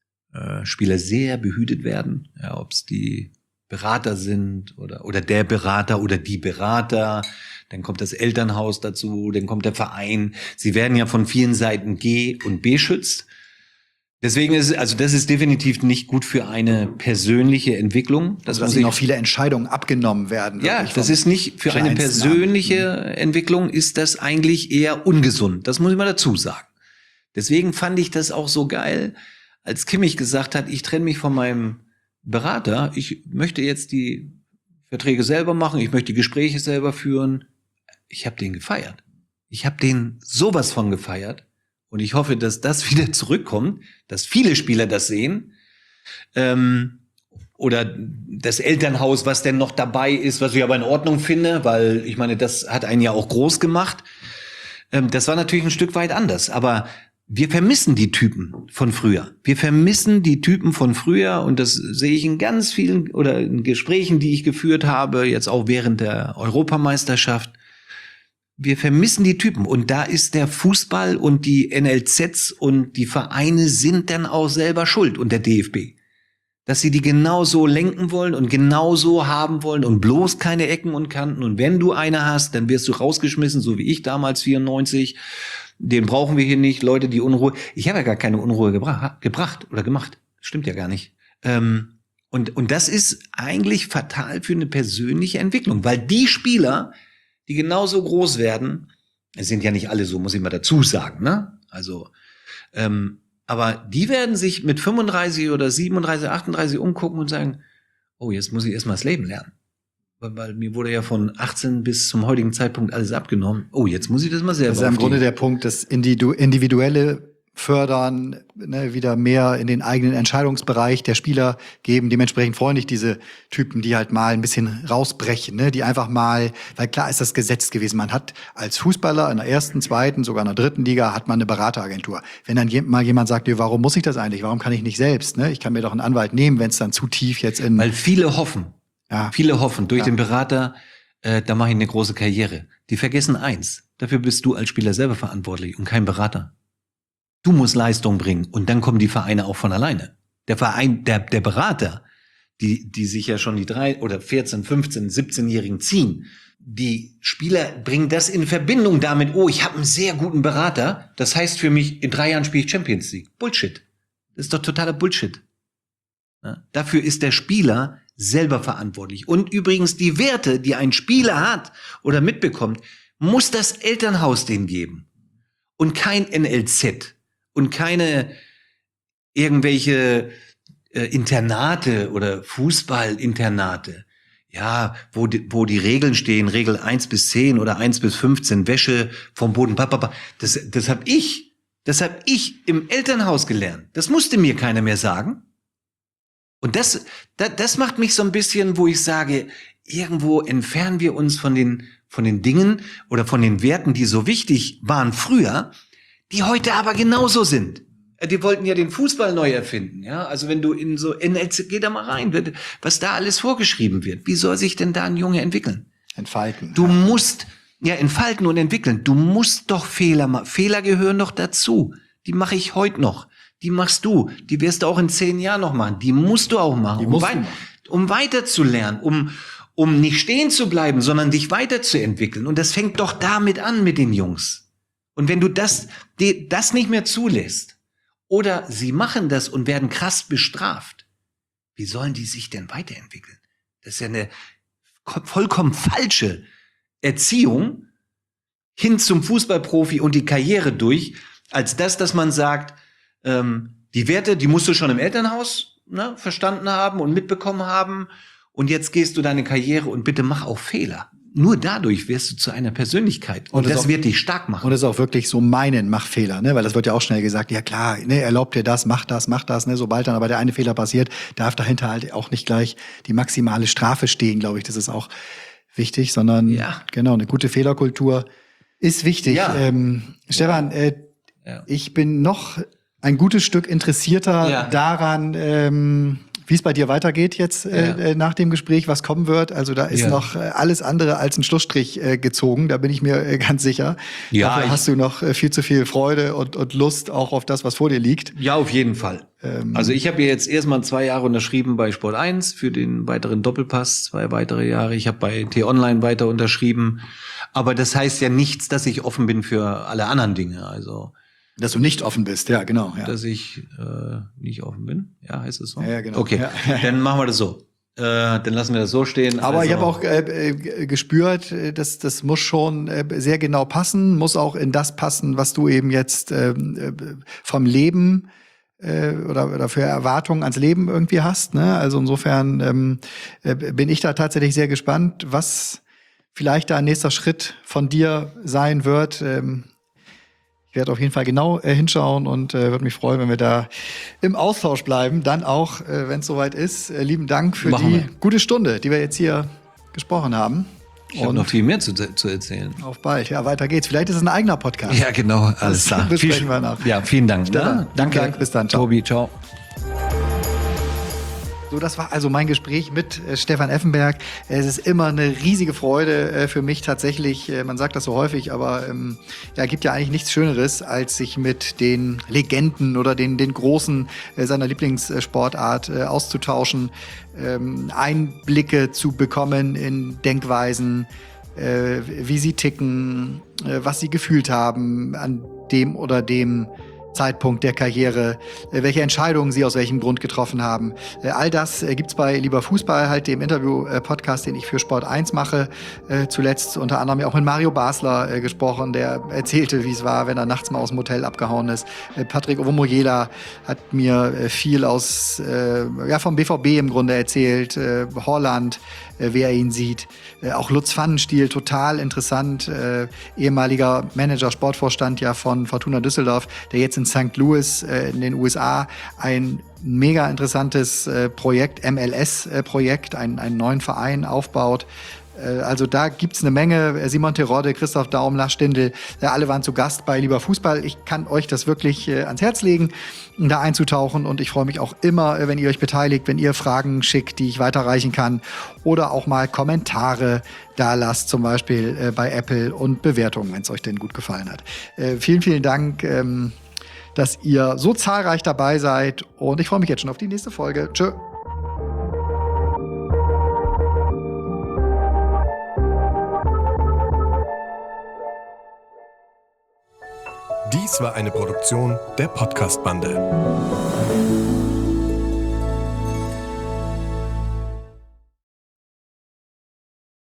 äh, Spieler sehr behütet werden. Ja, ob es die Berater sind oder, oder der Berater oder die Berater. Dann kommt das Elternhaus dazu, dann kommt der Verein. Sie werden ja von vielen Seiten G- und B-schützt. Deswegen ist, also das ist definitiv nicht gut für eine persönliche Entwicklung. Das also, dass ihnen noch viele Entscheidungen abgenommen werden. Ja, das ist nicht, für eine persönliche an. Entwicklung ist das eigentlich eher ungesund. Das muss ich mal dazu sagen. Deswegen fand ich das auch so geil, als Kimmich gesagt hat, ich trenne mich von meinem Berater. Ich möchte jetzt die Verträge selber machen. Ich möchte die Gespräche selber führen. Ich habe den gefeiert. Ich habe den sowas von gefeiert. Und ich hoffe, dass das wieder zurückkommt, dass viele Spieler das sehen. Ähm, oder das Elternhaus, was denn noch dabei ist, was ich aber in Ordnung finde, weil ich meine, das hat einen ja auch groß gemacht. Ähm, das war natürlich ein Stück weit anders. Aber wir vermissen die Typen von früher. Wir vermissen die Typen von früher. Und das sehe ich in ganz vielen oder in Gesprächen, die ich geführt habe, jetzt auch während der Europameisterschaft. Wir vermissen die Typen und da ist der Fußball und die N L Zs und die Vereine sind dann auch selber schuld und der D F B. Dass sie die genauso lenken wollen und genauso haben wollen und bloß keine Ecken und Kanten und wenn du eine hast, dann wirst du rausgeschmissen, so wie ich damals vierundneunzig. Den brauchen wir hier nicht, Leute, die Unruhe. Ich habe ja gar keine Unruhe gebra- gebracht oder gemacht. Stimmt ja gar nicht. Ähm, und, und das ist eigentlich fatal für eine persönliche Entwicklung, weil die Spieler, die genauso groß werden, es sind ja nicht alle so, muss ich mal dazu sagen, ne? Also, ähm, aber die werden sich mit fünfunddreißig oder siebenunddreißig, achtunddreißig umgucken und sagen, oh, jetzt muss ich erstmal das Leben lernen. Weil, weil mir wurde ja von achtzehn bis zum heutigen Zeitpunkt alles abgenommen. Oh, jetzt muss ich das mal selber. Das ist ja im Grunde der Punkt, das individuelle fördern, ne, wieder mehr in den eigenen Entscheidungsbereich der Spieler geben. Dementsprechend freundlich diese Typen, die halt mal ein bisschen rausbrechen, ne, die einfach mal, weil klar ist das Gesetz gewesen. Man hat als Fußballer in der ersten, zweiten, sogar in der dritten Liga hat man eine Berateragentur. Wenn dann je, mal jemand sagt, warum muss ich das eigentlich? Warum kann ich nicht selbst? Ne? Ich kann mir doch einen Anwalt nehmen, wenn es dann zu tief jetzt in... Weil viele hoffen, ja. viele hoffen, durch ja. den Berater, äh, da mache ich eine große Karriere. Die vergessen eins, dafür bist du als Spieler selber verantwortlich und kein Berater. Du musst Leistung bringen und dann kommen die Vereine auch von alleine. Der Verein, der, der Berater, die, die sich ja schon die drei oder vierzehn, fünfzehn, siebzehnjährigen ziehen, die Spieler bringen das in Verbindung damit, oh, ich habe einen sehr guten Berater, das heißt für mich, in drei Jahren spiele ich Champions League. Bullshit. Das ist doch totaler Bullshit. Ja? Dafür ist der Spieler selber verantwortlich. Und übrigens die Werte, die ein Spieler hat oder mitbekommt, muss das Elternhaus dem geben. Und kein N L Z. Und keine irgendwelche äh, Internate oder Fußballinternate, ja, wo die, wo die Regeln stehen, Regel eins bis zehn oder eins bis fünfzehn, Wäsche vom Boden, papapa. Das, das hab ich, das hab ich im Elternhaus gelernt. Das musste mir keiner mehr sagen. Und das, das, das macht mich so ein bisschen, wo ich sage, irgendwo entfernen wir uns von den, von den Dingen oder von den Werten, die so wichtig waren früher, die heute aber genauso sind. Die wollten ja den Fußball neu erfinden, ja. Also wenn du in so, in, geh da mal rein, was da alles vorgeschrieben wird. Wie soll sich denn da ein Junge entwickeln? Entfalten. Du musst, ja, entfalten und entwickeln. Du musst doch Fehler machen. Fehler gehören doch dazu. Die mache ich heute noch. Die machst du. Die wirst du auch in zehn Jahren noch machen. Die musst du auch machen. Die um, musst wei- du machen. um weiterzulernen, um, um nicht stehen zu bleiben, sondern dich weiterzuentwickeln. Und das fängt doch damit an mit den Jungs. Und wenn du das, die, das nicht mehr zulässt, oder sie machen das und werden krass bestraft, wie sollen die sich denn weiterentwickeln? Das ist ja eine vollkommen falsche Erziehung hin zum Fußballprofi und die Karriere durch, als das, dass man sagt, ähm, die Werte, die musst du schon im Elternhaus ne, verstanden haben und mitbekommen haben und jetzt gehst du deine Karriere und bitte mach auch Fehler. Nur dadurch wirst du zu einer Persönlichkeit und, und das auch, wird dich stark machen. Und das ist auch wirklich so meinen Machfehler, ne? Weil das wird ja auch schnell gesagt, ja klar, ne, erlaubt dir das, mach das, mach das, ne? Sobald dann aber der eine Fehler passiert, darf dahinter halt auch nicht gleich die maximale Strafe stehen, glaube ich, das ist auch wichtig, sondern ja. genau, eine gute Fehlerkultur ist wichtig. Ja. Ähm, Stefan, äh, ja. ich bin noch ein gutes Stück interessierter ja. daran, ähm, wie es bei dir weitergeht jetzt äh, ja. nach dem Gespräch, was kommen wird. Also da ist ja. noch äh, alles andere als ein Schlussstrich äh, gezogen, da bin ich mir äh, ganz sicher. Ja, Dafür hast du noch äh, viel zu viel Freude und, und Lust auch auf das, was vor dir liegt. Ja, auf jeden Fall. Ähm, also ich habe jetzt erstmal zwei Jahre unterschrieben bei Sport eins für den weiteren Doppelpass, zwei weitere Jahre. Ich habe bei T-Online weiter unterschrieben. Aber das heißt ja nichts, dass ich offen bin für alle anderen Dinge. Also Dass du nicht offen bist, ja, genau. Ja. Dass ich äh, nicht offen bin, ja, heißt es so? Ja, genau. Okay, ja. Dann machen wir das so. Äh, dann lassen wir das so stehen. Aber also. ich habe auch äh, gespürt, dass das muss schon äh, sehr genau passen, muss auch in das passen, was du eben jetzt äh, vom Leben äh, oder, oder für Erwartungen ans Leben irgendwie hast. Ne? Also insofern ähm, äh, bin ich da tatsächlich sehr gespannt, was vielleicht da ein nächster Schritt von dir sein wird. Ähm, Ich werde auf jeden Fall genau äh, hinschauen und äh, würde mich freuen, wenn wir da im Austausch bleiben. Dann auch, äh, wenn es soweit ist. Äh, lieben Dank für Machen die wir. gute Stunde, die wir jetzt hier gesprochen haben. Ich habe noch viel mehr zu, zu erzählen. Auf bald. Ja, weiter geht's. Vielleicht ist es ein eigener Podcast. Ja, genau. Alles klar. Das besprechen wir nach. Ja, vielen Dank. Ne? Danke. Dank. Bis dann. Ciao. Tobi, ciao. So, das war also mein Gespräch mit äh, Stefan Effenberg. Es ist immer eine riesige Freude äh, für mich tatsächlich. Äh, man sagt das so häufig, aber ähm, ja, gibt ja eigentlich nichts Schöneres, als sich mit den Legenden oder den den Großen äh, seiner Lieblingssportart äh, auszutauschen, ähm, Einblicke zu bekommen in Denkweisen, äh, wie sie ticken, äh, was sie gefühlt haben an dem oder dem Zeitpunkt der Karriere, welche Entscheidungen sie aus welchem Grund getroffen haben. All das gibt's bei Lieber Fußball, halt dem Interview-Podcast, den ich für Sport eins mache. Zuletzt unter anderem auch mit Mario Basler gesprochen, der erzählte, wie es war, wenn er nachts mal aus dem Hotel abgehauen ist. Patrick Ovomoyela hat mir viel aus, ja, vom B V B im Grunde erzählt, Holland, wie er ihn sieht. Auch Lutz Pfannenstiel, total interessant, äh, ehemaliger Manager, Sportvorstand ja von Fortuna Düsseldorf, der jetzt in Sankt Louis äh, in den U S A ein mega interessantes äh, Projekt, M L S-Projekt, einen, einen neuen Verein aufbaut. Äh, also da gibt's eine Menge. Simon Terodde, Christoph Daum, Lars Stindl, äh, alle waren zu Gast bei Lieber Fußball. Ich kann euch das wirklich äh, ans Herz legen, da einzutauchen, und ich freue mich auch immer, wenn ihr euch beteiligt, wenn ihr Fragen schickt, die ich weiterreichen kann, oder auch mal Kommentare da lasst, zum Beispiel äh, bei Apple, und Bewertungen, wenn es euch denn gut gefallen hat. Äh, vielen, vielen Dank, ähm, dass ihr so zahlreich dabei seid, und ich freue mich jetzt schon auf die nächste Folge. Tschö. Dies war eine Produktion der Podcast-Bande.